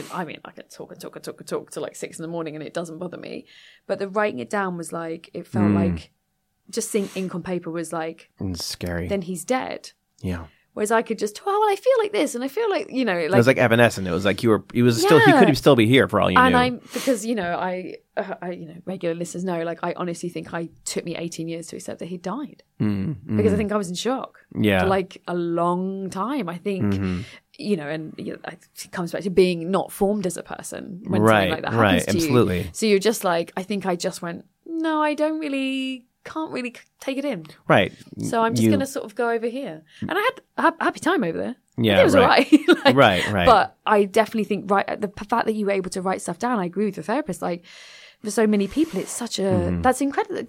talk till like 6 a.m. and it doesn't bother me. But the writing it down was like, it felt like just seeing ink on paper was like, it's scary. Then he's dead. Yeah. Whereas I could just, I feel like this, and I feel like, you know, like, it was like evanescent. It was like he could still be here for all you knew. Because, you know, I regular listeners know, like, I honestly think it took me 18 years to accept that he died, because I think I was in shock for like a long time. I think, you know, and it comes back to being not formed as a person when something like that happens to absolutely. You. So you're just like, I think I just went, no, I can't really take it in. Right. So I'm just going to sort of go over here. And I had a happy time over there. Yeah, it was all right. Right. But I definitely think, the fact that you were able to write stuff down, I agree with the therapist. Like, for so many people, it's such a, that's incredible.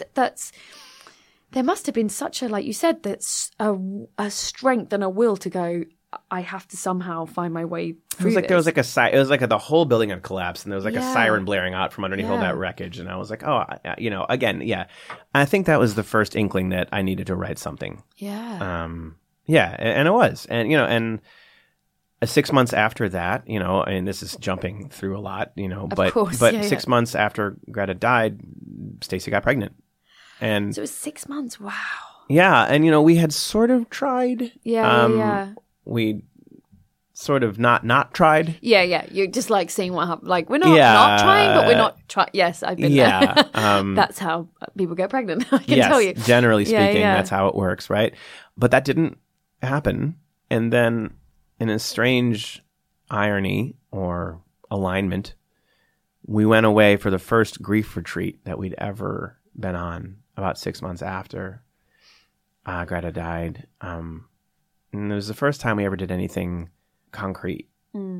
There must have been such a, like you said, that's a strength and a will to go, I have to somehow find my way through There was like it was like the whole building had collapsed, and there was like a siren blaring out from underneath all that wreckage. And I was like, you know, again, I think that was the first inkling that I needed to write something. Yeah. And it was. And, you know, and 6 months after that, you know, and this is jumping through a lot, you know, but 6 months after Greta died, Stacey got pregnant. And so it was 6 months. Wow. Yeah. And, you know, we had sort of tried. Yeah. We sort of not tried. Yeah. You're just like seeing what happens. Like, we're not trying, but we're not trying. Yes, I've been there. That's how people get pregnant. I can tell you. Generally speaking, that's how it works, right? But that didn't happen. And then, in a strange irony or alignment, we went away for the first grief retreat that we'd ever been on about 6 months after Greta died. And it was the first time we ever did anything concrete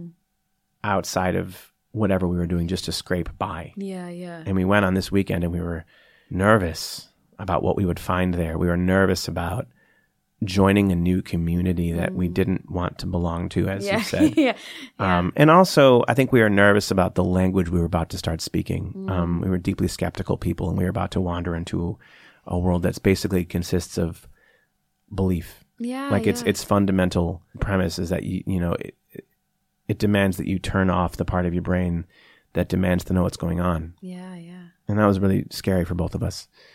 outside of whatever we were doing just to scrape by. Yeah. And we went on this weekend, and we were nervous about what we would find there. We were nervous about joining a new community that we didn't want to belong to, as you said. And also, I think we were nervous about the language we were about to start speaking. We were deeply skeptical people, and we were about to wander into a world that's basically consists of belief. Its fundamental premise is that you know it demands that you turn off the part of your brain that demands to know what's going on. Yeah. And that was really scary for both of us.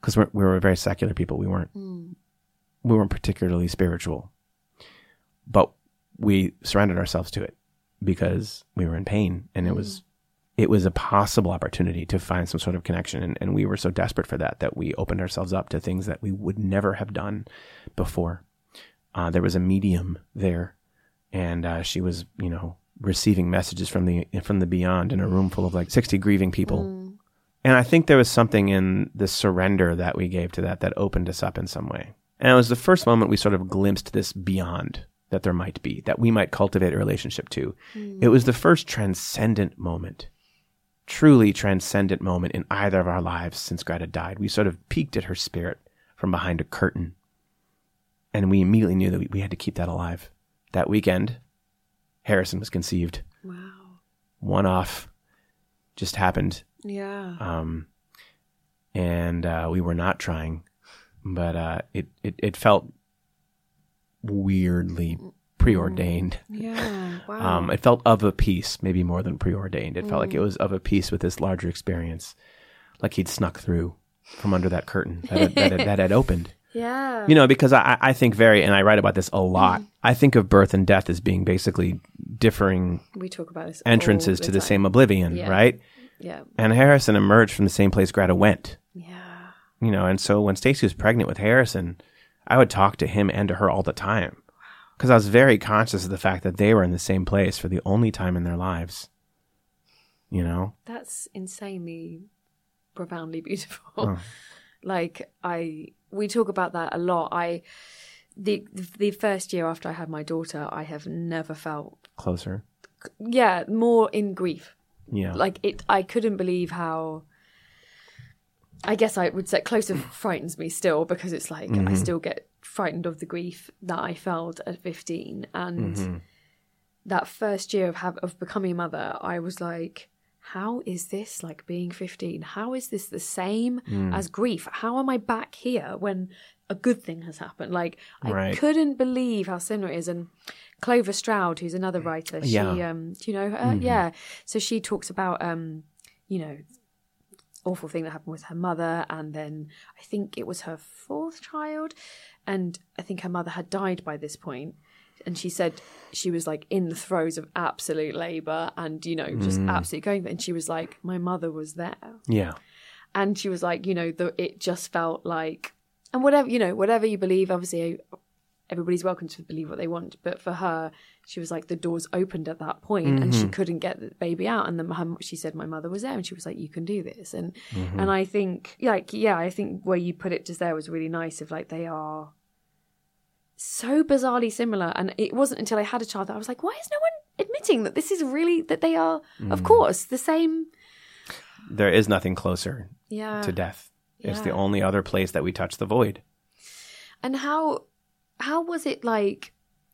because we were very secular people. We weren't particularly spiritual, but we surrendered ourselves to it because we were in pain, and it was a possible opportunity to find some sort of connection. And we were so desperate for that we opened ourselves up to things that we would never have done before. There was a medium there, and she was, receiving messages from the beyond in a room full of like 60 grieving people. And I think there was something in the surrender that we gave to that opened us up in some way. And it was the first moment we sort of glimpsed this beyond that there might be, that we might cultivate a relationship to. It was the first transcendent moment, truly transcendent moment in either of our lives since Greta died. We sort of peeked at her spirit from behind a curtain, and we immediately knew that we had to keep that alive. That weekend, Harrison was conceived. Wow. One off, just happened. Yeah. And we were not trying, but it felt weirdly preordained. Yeah. Wow. It felt of a piece, maybe more than preordained. It felt like it was of a piece with this larger experience, like he'd snuck through from under that curtain that had opened. Yeah. Because I think and I write about this a lot. I think of birth and death as being basically differing We talk about this entrances to the same oblivion, right? Yeah. And Harrison emerged from the same place Greta went. Yeah. And so when Stacey was pregnant with Harrison, I would talk to him and to her all the time, because I was very conscious of the fact that they were in the same place for the only time in their lives. That's insanely, profoundly beautiful. Oh. We talk about that a lot. The first year after I had my daughter, I have never felt Closer. Yeah, more in grief. Yeah. I couldn't believe how, I guess I would say closer frightens me still, because it's like I still get frightened of the grief that I felt at 15. And that first year of becoming a mother, I was like, how is this like being 15? How is this the same as grief? How am I back here when a good thing has happened? I couldn't believe how similar it is. And Clover Stroud, who's another writer, she, do you know her? Yeah. So she talks about, awful thing that happened with her mother. And then I think it was her fourth child. And I think her mother had died by this point. And she said she was like in the throes of absolute labor and, just absolutely going. And she was like, my mother was there. Yeah. And she was like, it just felt like, and whatever you believe, obviously everybody's welcome to believe what they want. But for her, she was like, the doors opened at that point and she couldn't get the baby out. And then she said, my mother was there. And she was like, you can do this. And I think, I think where you put it just there was really nice of like, they are so bizarrely similar. And it wasn't until I had a child that I was like, why is no one admitting that this is really, that they are, of course, the same? There is nothing closer to death. It's the only other place that we touch the void. And how was it like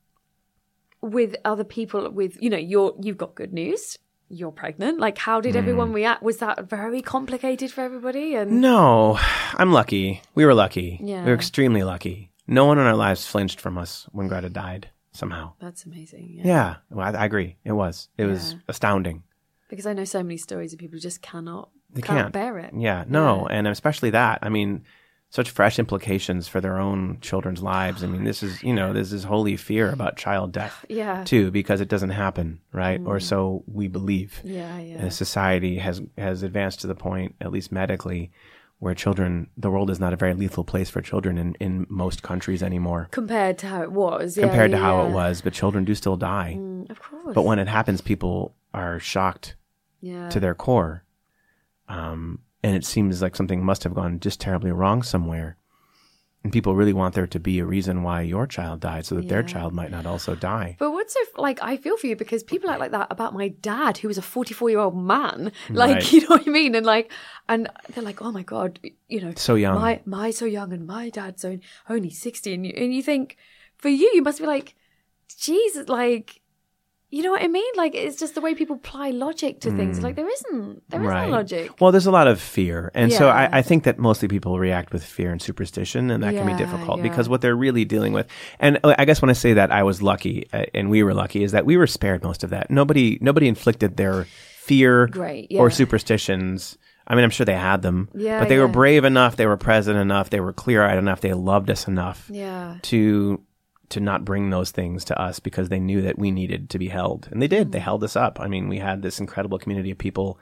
with other people with, you've got good news, you're pregnant. Like, how did everyone react? Was that very complicated for everybody? And no, I'm lucky. We were lucky. Yeah. We were extremely lucky. No one in our lives flinched from us when Greta died somehow. That's amazing. Yeah. Well, I agree. It was astounding. Because I know so many stories of people who just can't bear it. Yeah. No. Yeah. And especially that. I mean, such fresh implications for their own children's lives. I mean, this is holy fear about child death too, because it doesn't happen, right? Or so we believe. Yeah. And society has advanced to the point, at least medically, where the world is not a very lethal place for children in most countries anymore. Compared to how it was. Compared to how it was, but children do still die. Of course. But when it happens, people are shocked to their core. And it seems like something must have gone just terribly wrong somewhere. And people really want there to be a reason why your child died so that their child might not also die. But what's so, I feel for you because people act like that about my dad, who was a 44-year-old man. You know what I mean? And they're like, oh my God, so young. My so young and my dad's only 60. And you think, for you must be like, Jesus, you know what I mean? It's just the way people apply logic to things. There isn't logic. Well, there's a lot of fear. And so I think that mostly people react with fear and superstition, and that can be difficult because what they're really dealing with. And I guess when I say that I was lucky and we were lucky is that we were spared most of that. Nobody inflicted their fear or superstitions I mean, I'm sure they had them, Yeah, but they were yeah. brave enough, they were present enough, they were clear-eyed enough, they loved us enough Yeah. to not bring those things to us because they knew that we needed to be held. And they did. They held us up. I mean, we had this incredible community of people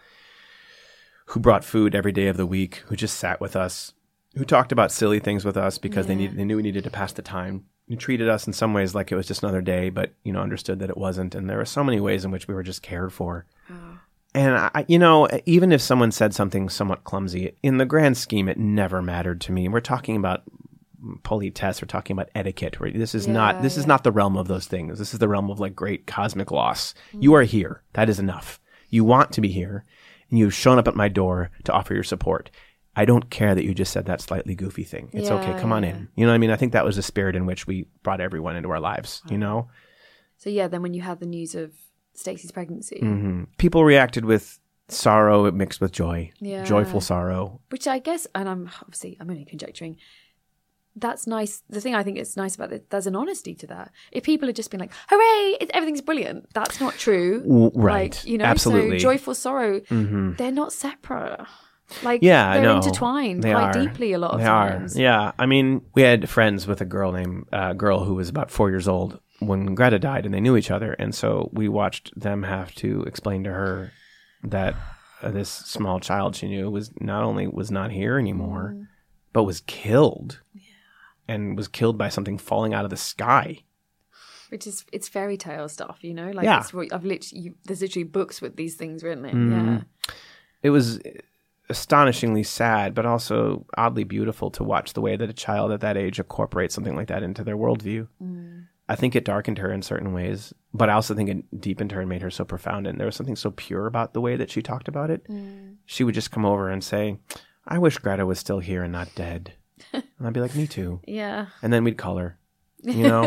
who brought food every day of the week, who just sat with us, who talked about silly things with us because they knew we needed to pass the time. Who treated us in some ways like it was just another day, but, you know, understood that it wasn't. And there were so many ways in which we were just cared for. And, I, you know, even if someone said something somewhat clumsy, in the grand scheme, it never mattered to me. We're talking about politesse, we're talking about etiquette. Right? This is not the realm of those things. This is the realm of like great cosmic loss. You are here. That is enough. You want to be here, and you've shown up at my door to offer your support. I don't care that you just said that slightly goofy thing. It's okay. Come on in. You know what I mean? I think that was the spirit in which we brought everyone into our lives, you know? So yeah, then when you had the news of Stacey's pregnancy, People reacted with sorrow mixed with joy. Yeah. Joyful sorrow. which I guess, and I'm only conjecturing, that's nice. The thing I think is nice about it, there's an honesty to that. If people had just been like, hooray, everything's brilliant, that's not true. Right. Like, you know, Absolutely. so joyful sorrow, they're not separate. Like, Yeah, they're no, intertwined they quite are. deeply a lot of They times. are. Yeah. I mean, we had friends with a girl who was about 4 years old when Greta died, and they knew each other. And so we watched them have to explain to her that this small child she knew was not here anymore, but was killed. And was killed by something falling out of the sky. Which is, it's fairy tale stuff, you know? Like, Yeah. it's what there's literally books with these things written in. Mm-hmm. Yeah. It was astonishingly sad, but also oddly beautiful to watch the way that a child at that age incorporates something like that into their worldview. I think it darkened her in certain ways, but I also think it deepened her and made her so profound. And there was something so pure about the way that she talked about it. She would just come over and say, I wish Greta was still here and not dead. And I'd be like, me too. Yeah. And then we'd call her, you know?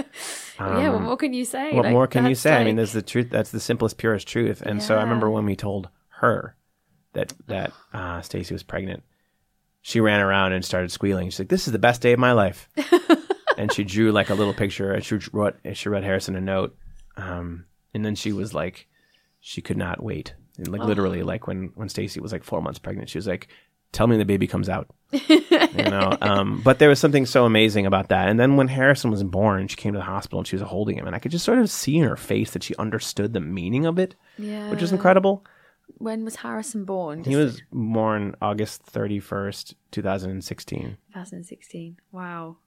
Yeah, what more can you say? What Like, more can you that's say? I like- mean, there's the truth. That's the simplest, purest truth. And so I remember Yeah. when we told her that Stacey was pregnant, she ran around and started squealing. She's like, "This is the best day of my life." And she drew like a little picture, and she wrote Harrison a note. And then she was like, she could not wait. And like literally, like when Stacey was like 4 months pregnant, she was like, "Tell me the baby comes out." You know, but there was something so amazing about that. And then when Harrison was born, she came to the hospital and she was holding him, and I could just sort of see in her face that she understood the meaning of it, which is incredible. When was Harrison born? He was born August 31st, 2016. 2016. Wow.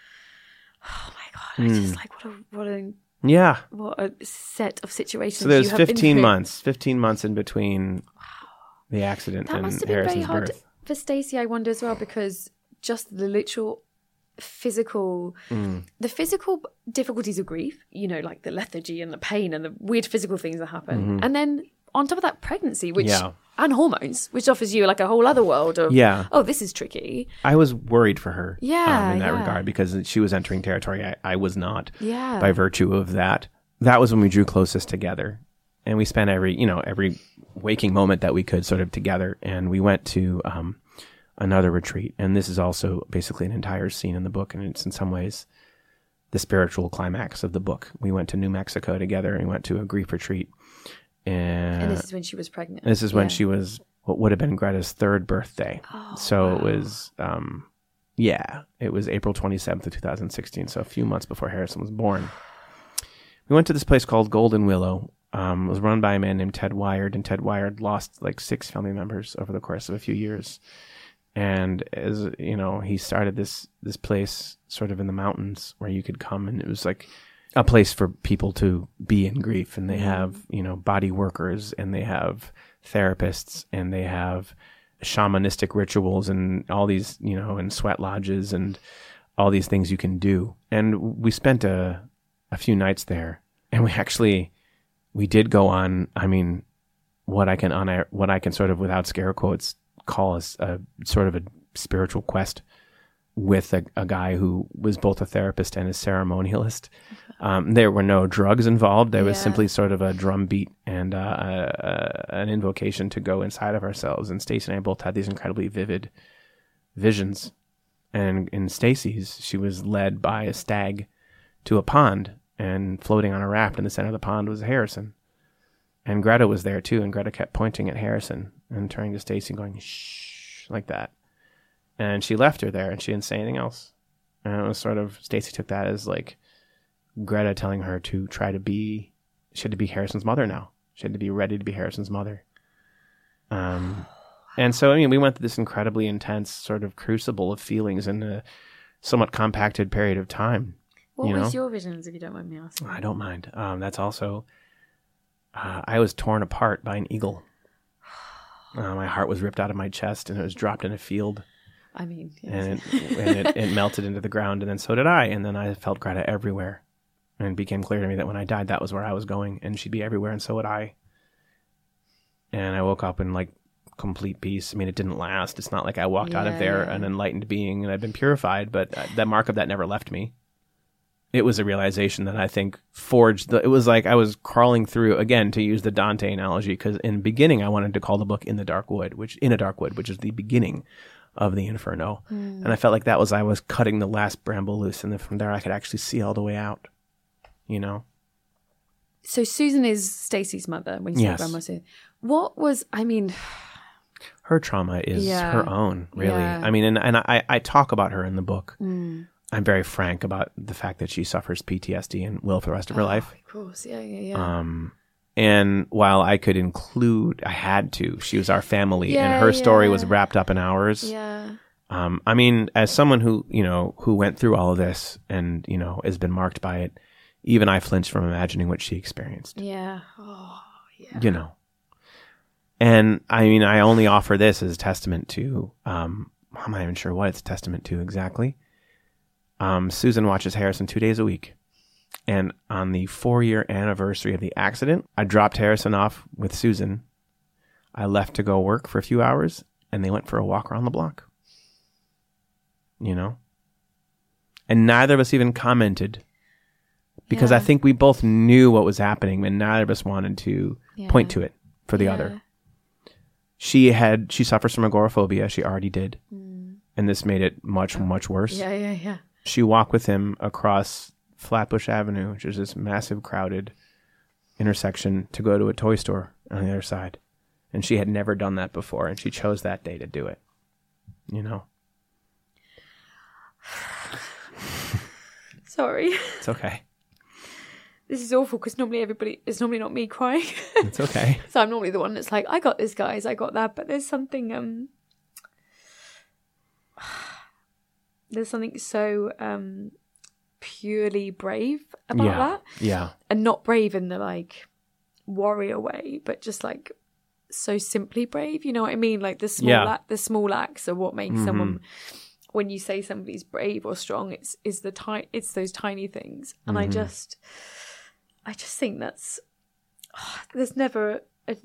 Oh my God. I just like, Yeah. what a set of situations. So there's you have been 15 through. months. 15 months in between the accident That and must have been very Harrison's hard birth. for Stacey, I wonder as well, because just the literal physical, the physical difficulties of grief, you know, like the lethargy and the pain and the weird physical things that happen. And then on top of that, pregnancy, which and hormones, which offers you like a whole other world of, oh, this is tricky. I was worried for her in that yeah. regard because she was entering territory I was not Yeah. by virtue of that. That was when we drew closest together. And we spent every waking moment that we could sort of together. And we went to another retreat. And this is also basically an entire scene in the book. And it's in some ways the spiritual climax of the book. We went to New Mexico together and we went to a grief retreat. And this is when she was pregnant. This is when she was what would have been Greta's third birthday. So it was, it was April 27th of 2016. So a few months before Harrison was born. We went to this place called Golden Willow. It was run by a man named Ted Wired, and Ted Wired lost like 6 family members over the course of a few years. And as you know, he started this place sort of in the mountains where you could come, and it was like a place for people to be in grief. And they have, body workers, and they have therapists, and they have shamanistic rituals, and all these, and sweat lodges, and all these things you can do. And we spent a few nights there, and we did go on, what I can sort of, without scare quotes, call a sort of a spiritual quest with a guy who was both a therapist and a ceremonialist. There were no drugs involved. There was simply sort of a drum beat and an invocation to go inside of ourselves. And Stacey and I both had these incredibly vivid visions. And in Stacey's, she was led by a stag to a pond, and floating on a raft in the center of the pond was Harrison. And Greta was there too, and Greta kept pointing at Harrison. and turning to Stacey and going, shh, like that. And she left her there and she didn't say anything else. And it was sort of, Stacey took that as like Greta telling her to try to be, she had to be Harrison's mother now. She had to be ready to be Harrison's mother. And so, I mean, we went through this incredibly intense sort of crucible of feelings in a somewhat compacted period of time. What was your visions, if you don't mind me asking? I don't mind. That's also, I was torn apart by an eagle. My heart was ripped out of my chest and it was dropped in a field. I mean, yes. And it melted into the ground, and then so did I. And then I felt Greta everywhere. And it became clear to me that when I died, that was where I was going, and she'd be everywhere, and so would I. And I woke up in like complete peace. I mean, it didn't last. It's not like I walked out of there an enlightened being and I've been purified, but that mark of that never left me. It was a realization that I think forged it was like I was crawling through, again, to use the Dante analogy, because in the beginning I wanted to call the book In a Dark Wood, which is the beginning of the Inferno. And I felt like that was, I was cutting the last bramble loose, and then from there I could actually see all the way out, you know? So Susan is Stacey's mother when you say grandma. What was, I mean... Her trauma is her own, really. Yeah. I mean, and I talk about her in the book. I'm very frank about the fact that she suffers PTSD and will for the rest of her life. Of course, yeah. And while I could include, I had to, she was our family, and her story was wrapped up in ours. Yeah. I mean, as someone who went through all of this and, has been marked by it, even I flinched from imagining what she experienced. Yeah. Oh, yeah. And I mean, I only offer this as a testament to, I'm not even sure what it's a testament to exactly. Susan watches Harrison 2 days a week. And on the 4-year anniversary of the accident, I dropped Harrison off with Susan. I left to go work for a few hours, and they went for a walk around the block. And neither of us even commented, because I think we both knew what was happening, and neither of us wanted to point to it for the other. She suffers from agoraphobia. She already did. And this made it much, much worse. Yeah. She walked with him across Flatbush Avenue, which is this massive crowded intersection, to go to a toy store on the other side. And she had never done that before, and she chose that day to do it. Sorry. It's okay. This is awful because it's normally not me crying. It's okay. So I'm normally the one that's like, I got this, guys, I got that. But there's something so purely brave about that. Yeah. And not brave in the like warrior way, but just like so simply brave. You know what I mean? Like the small acts are what makes someone, when you say somebody's brave or strong, it's those tiny things. And I just think that's there's never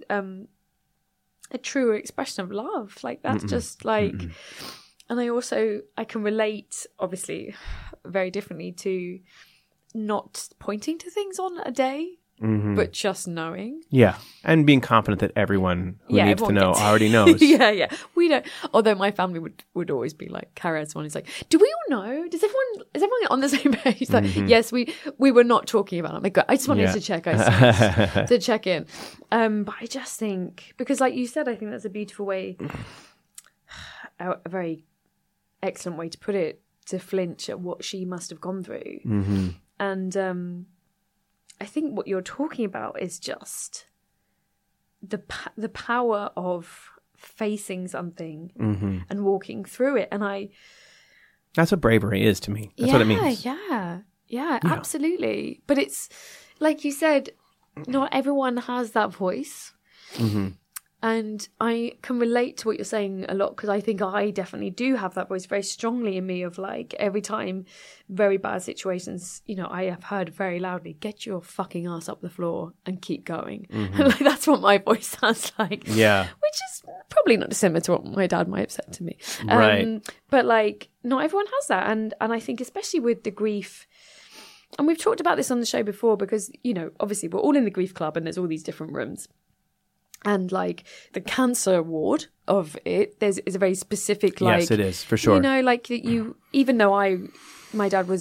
a truer expression of love. Like that's just like, and I can relate obviously very differently to not pointing to things on a day, but just knowing. Yeah. And being confident that everyone who needs to know already knows. Yeah. We don't, although my family would always be like, Cara, someone is like, do we all know? Is everyone on the same page? Like, yes, we were not talking about it. Like, I just wanted to check, to check in. But I just think, because like you said, I think that's a beautiful way, a very excellent way to put it, to flinch at what she must have gone through. And I think what you're talking about is just the power of facing something and walking through it. And that's what bravery is to me. That's what it means. Yeah, absolutely. But it's like you said, not everyone has that voice. And I can relate to what you're saying a lot, because I think I definitely do have that voice very strongly in me of like, every time very bad situations, I have heard very loudly, get your fucking ass up the floor and keep going. Like that's what my voice sounds like. Yeah. Which is probably not dissimilar to what my dad might have said to me. Right. But like, not everyone has that. And I think especially with the grief, and we've talked about this on the show before, because, obviously we're all in the grief club and there's all these different rooms. And like the cancer ward of it, is a very specific, like, yes, it is for sure. Like even though my dad was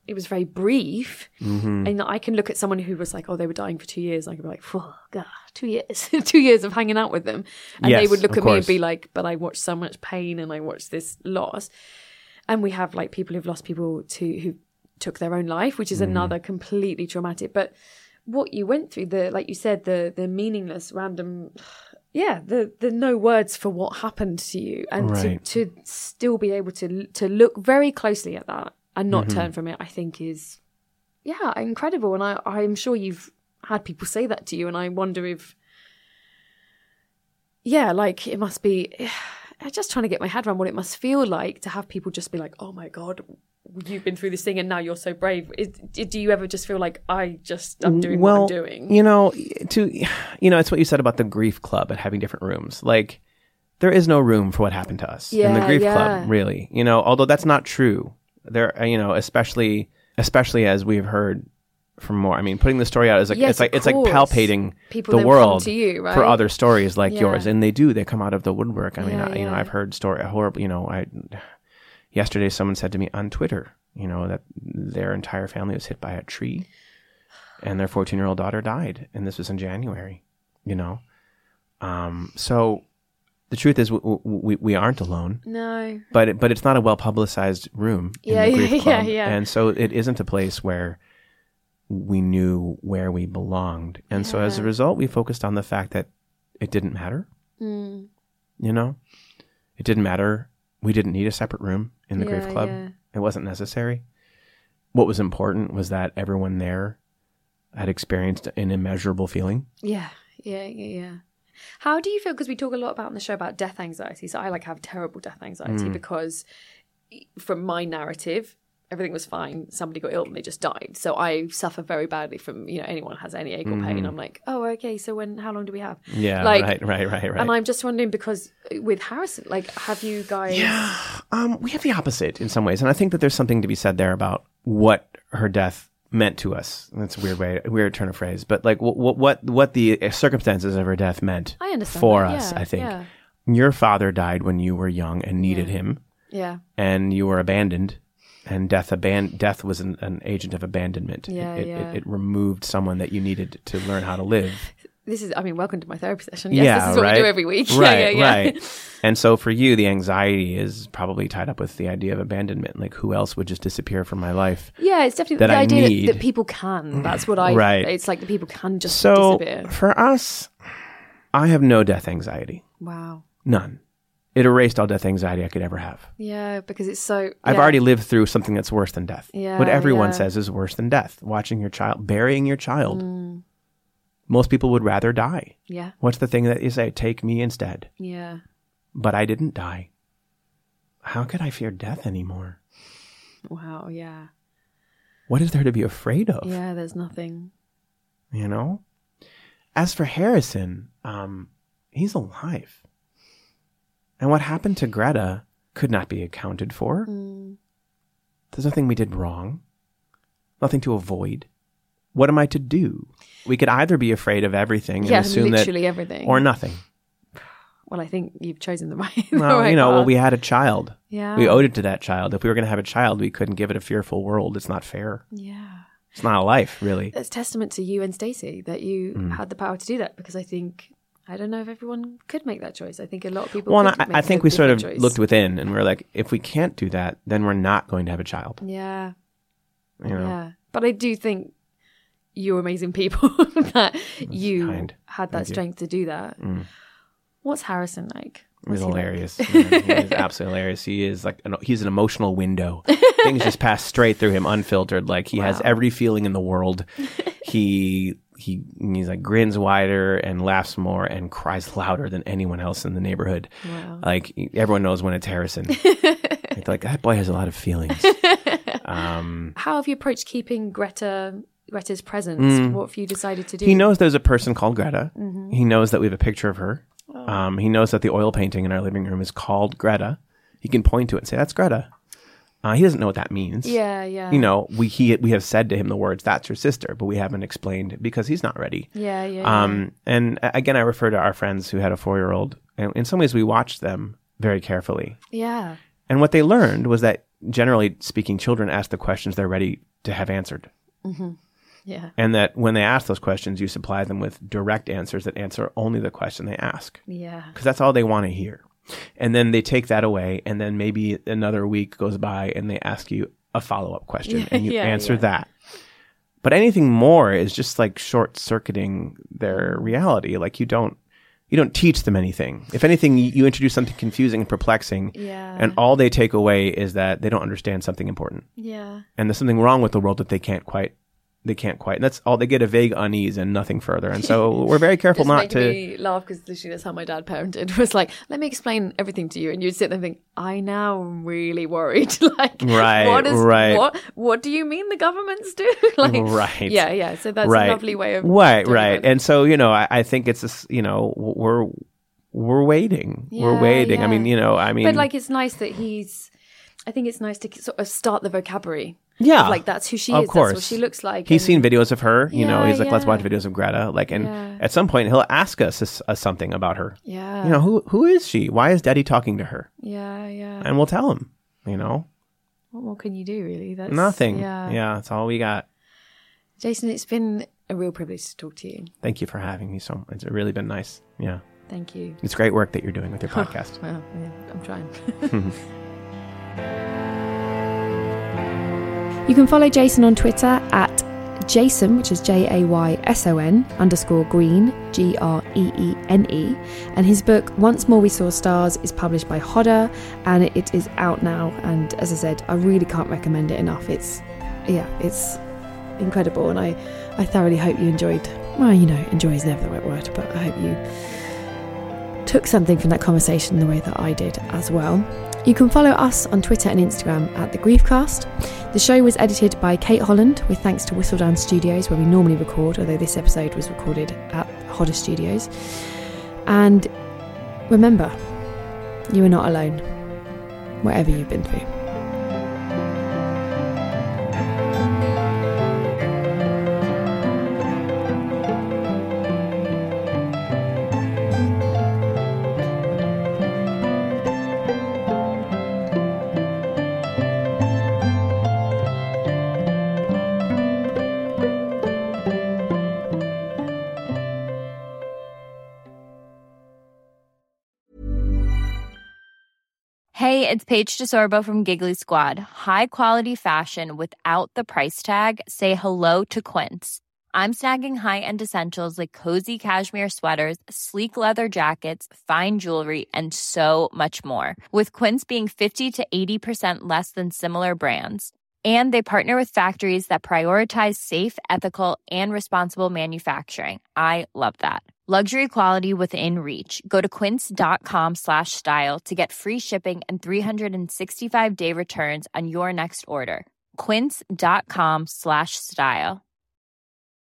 it was very brief. And I can look at someone who was like, oh, they were dying for 2 years. I could be like, oh, God, 2 years, 2 years of hanging out with them. And they would look at me and be like, but I watched so much pain and I watched this loss. And we have like people who've lost people who took their own life, which is another completely traumatic. But what you went through, like you said, the meaningless, random, the no words for what happened to you, and to still be able to look very closely at that and not turn from it, I think is, incredible. And I'm sure you've had people say that to you, and I wonder if, like it must be, I'm just trying to get my head around what it must feel like to have people just be like, oh my God, you've been through this thing and now you're so brave. Do you ever just feel like I'm doing what I'm doing? It's what you said about the grief club and having different rooms. Like, there is no room for what happened to us in the grief club, really. Although that's not true. There, especially as we've heard from more. I mean, putting the story out is like it's like palpating people the world to you, right? for other stories like yours, and they come out of the woodwork. I mean, I've heard horrible. Yesterday, someone said to me on Twitter, that their entire family was hit by a tree, and their 14-year-old daughter died, and this was in January. So the truth is, we aren't alone. No, but it's not a well publicized room in the grief club, and so it isn't a place where we knew where we belonged, and so as a result, we focused on the fact that it didn't matter. It didn't matter. We didn't need a separate room in the grief club. It wasn't necessary. What was important was that everyone there had experienced an immeasurable feeling. Yeah. How do you feel? Because we talk a lot about on the show about death anxiety. So I have terrible death anxiety because from my narrative, everything was fine. Somebody got ill and they just died. So I suffer very badly from, anyone has any ache or pain. I'm like, oh, okay. So how long do we have? Yeah, right. And I'm just wondering, because with Harrison, have you guys? Yeah, we have the opposite in some ways. And I think that there's something to be said there about what her death meant to us. That's a weird turn of phrase. But like what the circumstances of her death meant for us, I think. Yeah. Your father died when you were young and needed him. Yeah. And you were abandoned. And death was an agent of abandonment. It removed someone that you needed to learn how to live. This is, welcome to my therapy session. Yes, this is what we do every week. Right. And so for you, the anxiety is probably tied up with the idea of abandonment. Like, who else would just disappear from my life? Yeah, it's definitely the idea that people can. That's what it's like, that people can just disappear. So for us, I have no death anxiety. Wow. None. It erased all death anxiety I could ever have. Yeah, because it's so... I've already lived through something that's worse than death. Yeah, what everyone says is worse than death. Watching your child, burying your child. Most people would rather die. Yeah. What's the thing that you say? Take me instead. Yeah. But I didn't die. How could I fear death anymore? Wow, yeah. What is there to be afraid of? Yeah, there's nothing. As for Harrison, he's alive. And what happened to Greta could not be accounted for. There's nothing we did wrong. Nothing to avoid. What am I to do? We could either be afraid of everything and assume literally everything. Or nothing. Well, I think you've chosen the right path. We had a child. Yeah. We owed it to that child. If we were going to have a child, we couldn't give it a fearful world. It's not fair. Yeah. It's not a life, really. It's testament to you and Stacey that you had the power to do that, because I don't know if everyone could make that choice. I think a lot of people could make I think we sort of choice. Looked within and we're like, if we can't do that, then we're not going to have a child. Yeah. Yeah. But I do think you're amazing people that you had that strength to do that. What's Harrison like? He's hilarious. He is absolutely hilarious. He is he's an emotional window. Things just pass straight through him, unfiltered. Like, he has every feeling in the world. He's like grins wider and laughs more and cries louder than anyone else in the neighborhood. Wow. Like, everyone knows when it's Harrison. like that boy has a lot of feelings. How have you approached keeping Greta's presence? What have you decided to do? He knows there's a person called Greta. He knows that we have a picture of her. He knows that the oil painting in our living room is called Greta. He can point to it and say, that's Greta. He doesn't know what that means. Yeah. We have said to him the words, that's your sister, but we haven't explained because he's not ready. Yeah. And again, I refer to our friends who had a 4-year-old. And in some ways, we watched them very carefully. Yeah. And what they learned was that generally speaking, children ask the questions they're ready to have answered. Mm-hmm. Yeah. And that when they ask those questions, you supply them with direct answers that answer only the question they ask. Yeah. Because that's all they want to hear. And then they take that away, and then maybe another week goes by and they ask you a follow-up question and you answer that. But anything more is just like short-circuiting their reality. Like you don't teach them anything. If anything, you introduce something confusing and perplexing, and all they take away is that they don't understand something important. Yeah. And there's something wrong with the world that they can't quite. And that's all. They get a vague unease and nothing further. And so we're very careful not to. Me laugh because literally that's how my dad parented. Was like, let me explain everything to you, and you'd sit there and think, I now am really worried. Like, what do you mean the governments do? Like, right. Yeah. So that's a lovely way of right. It. And so I think it's this. We're waiting. We're waiting. Yeah. I mean. But like, it's nice that I think it's nice to sort of start the vocabulary. Yeah. Like, that's who she of is. Course. That's what she looks like. He's seen videos of her. He's like, let's watch yeah. videos of Greta. Like, and at some point he'll ask us something about her. Yeah. Who is she? Why is Daddy talking to her? Yeah. And we'll tell him, What more can you do, really? That's nothing. Yeah, that's all we got. Jason, it's been a real privilege to talk to you. Thank you for having me. It's really been nice. Yeah. Thank you. It's great work that you're doing with your podcast. Well, yeah, I'm trying. You can follow Jason on Twitter at Jason, which is JAYSON _Green, GREENE. And his book, Once More We Saw Stars, is published by Hodder, and it is out now. And as I said, I really can't recommend it enough. It's incredible. And I thoroughly hope you enjoyed. Well, enjoy is never the right word, but I hope you took something from that conversation the way that I did as well. You can follow us on Twitter and Instagram at The Griefcast. The show was edited by Kate Holland, with thanks to Whistledown Studios, where we normally record, although this episode was recorded at Hodder Studios. And remember, you are not alone, whatever you've been through. Hey, it's Paige DeSorbo from Giggly Squad. High quality fashion without the price tag. Say hello to Quince. I'm snagging high-end essentials like cozy cashmere sweaters, sleek leather jackets, fine jewelry, and so much more. With Quince being 50 to 80% less than similar brands. And they partner with factories that prioritize safe, ethical, and responsible manufacturing. I love that. Luxury quality within reach. Go to quince.com/style to get free shipping and 365-day returns on your next order. Quince.com/style.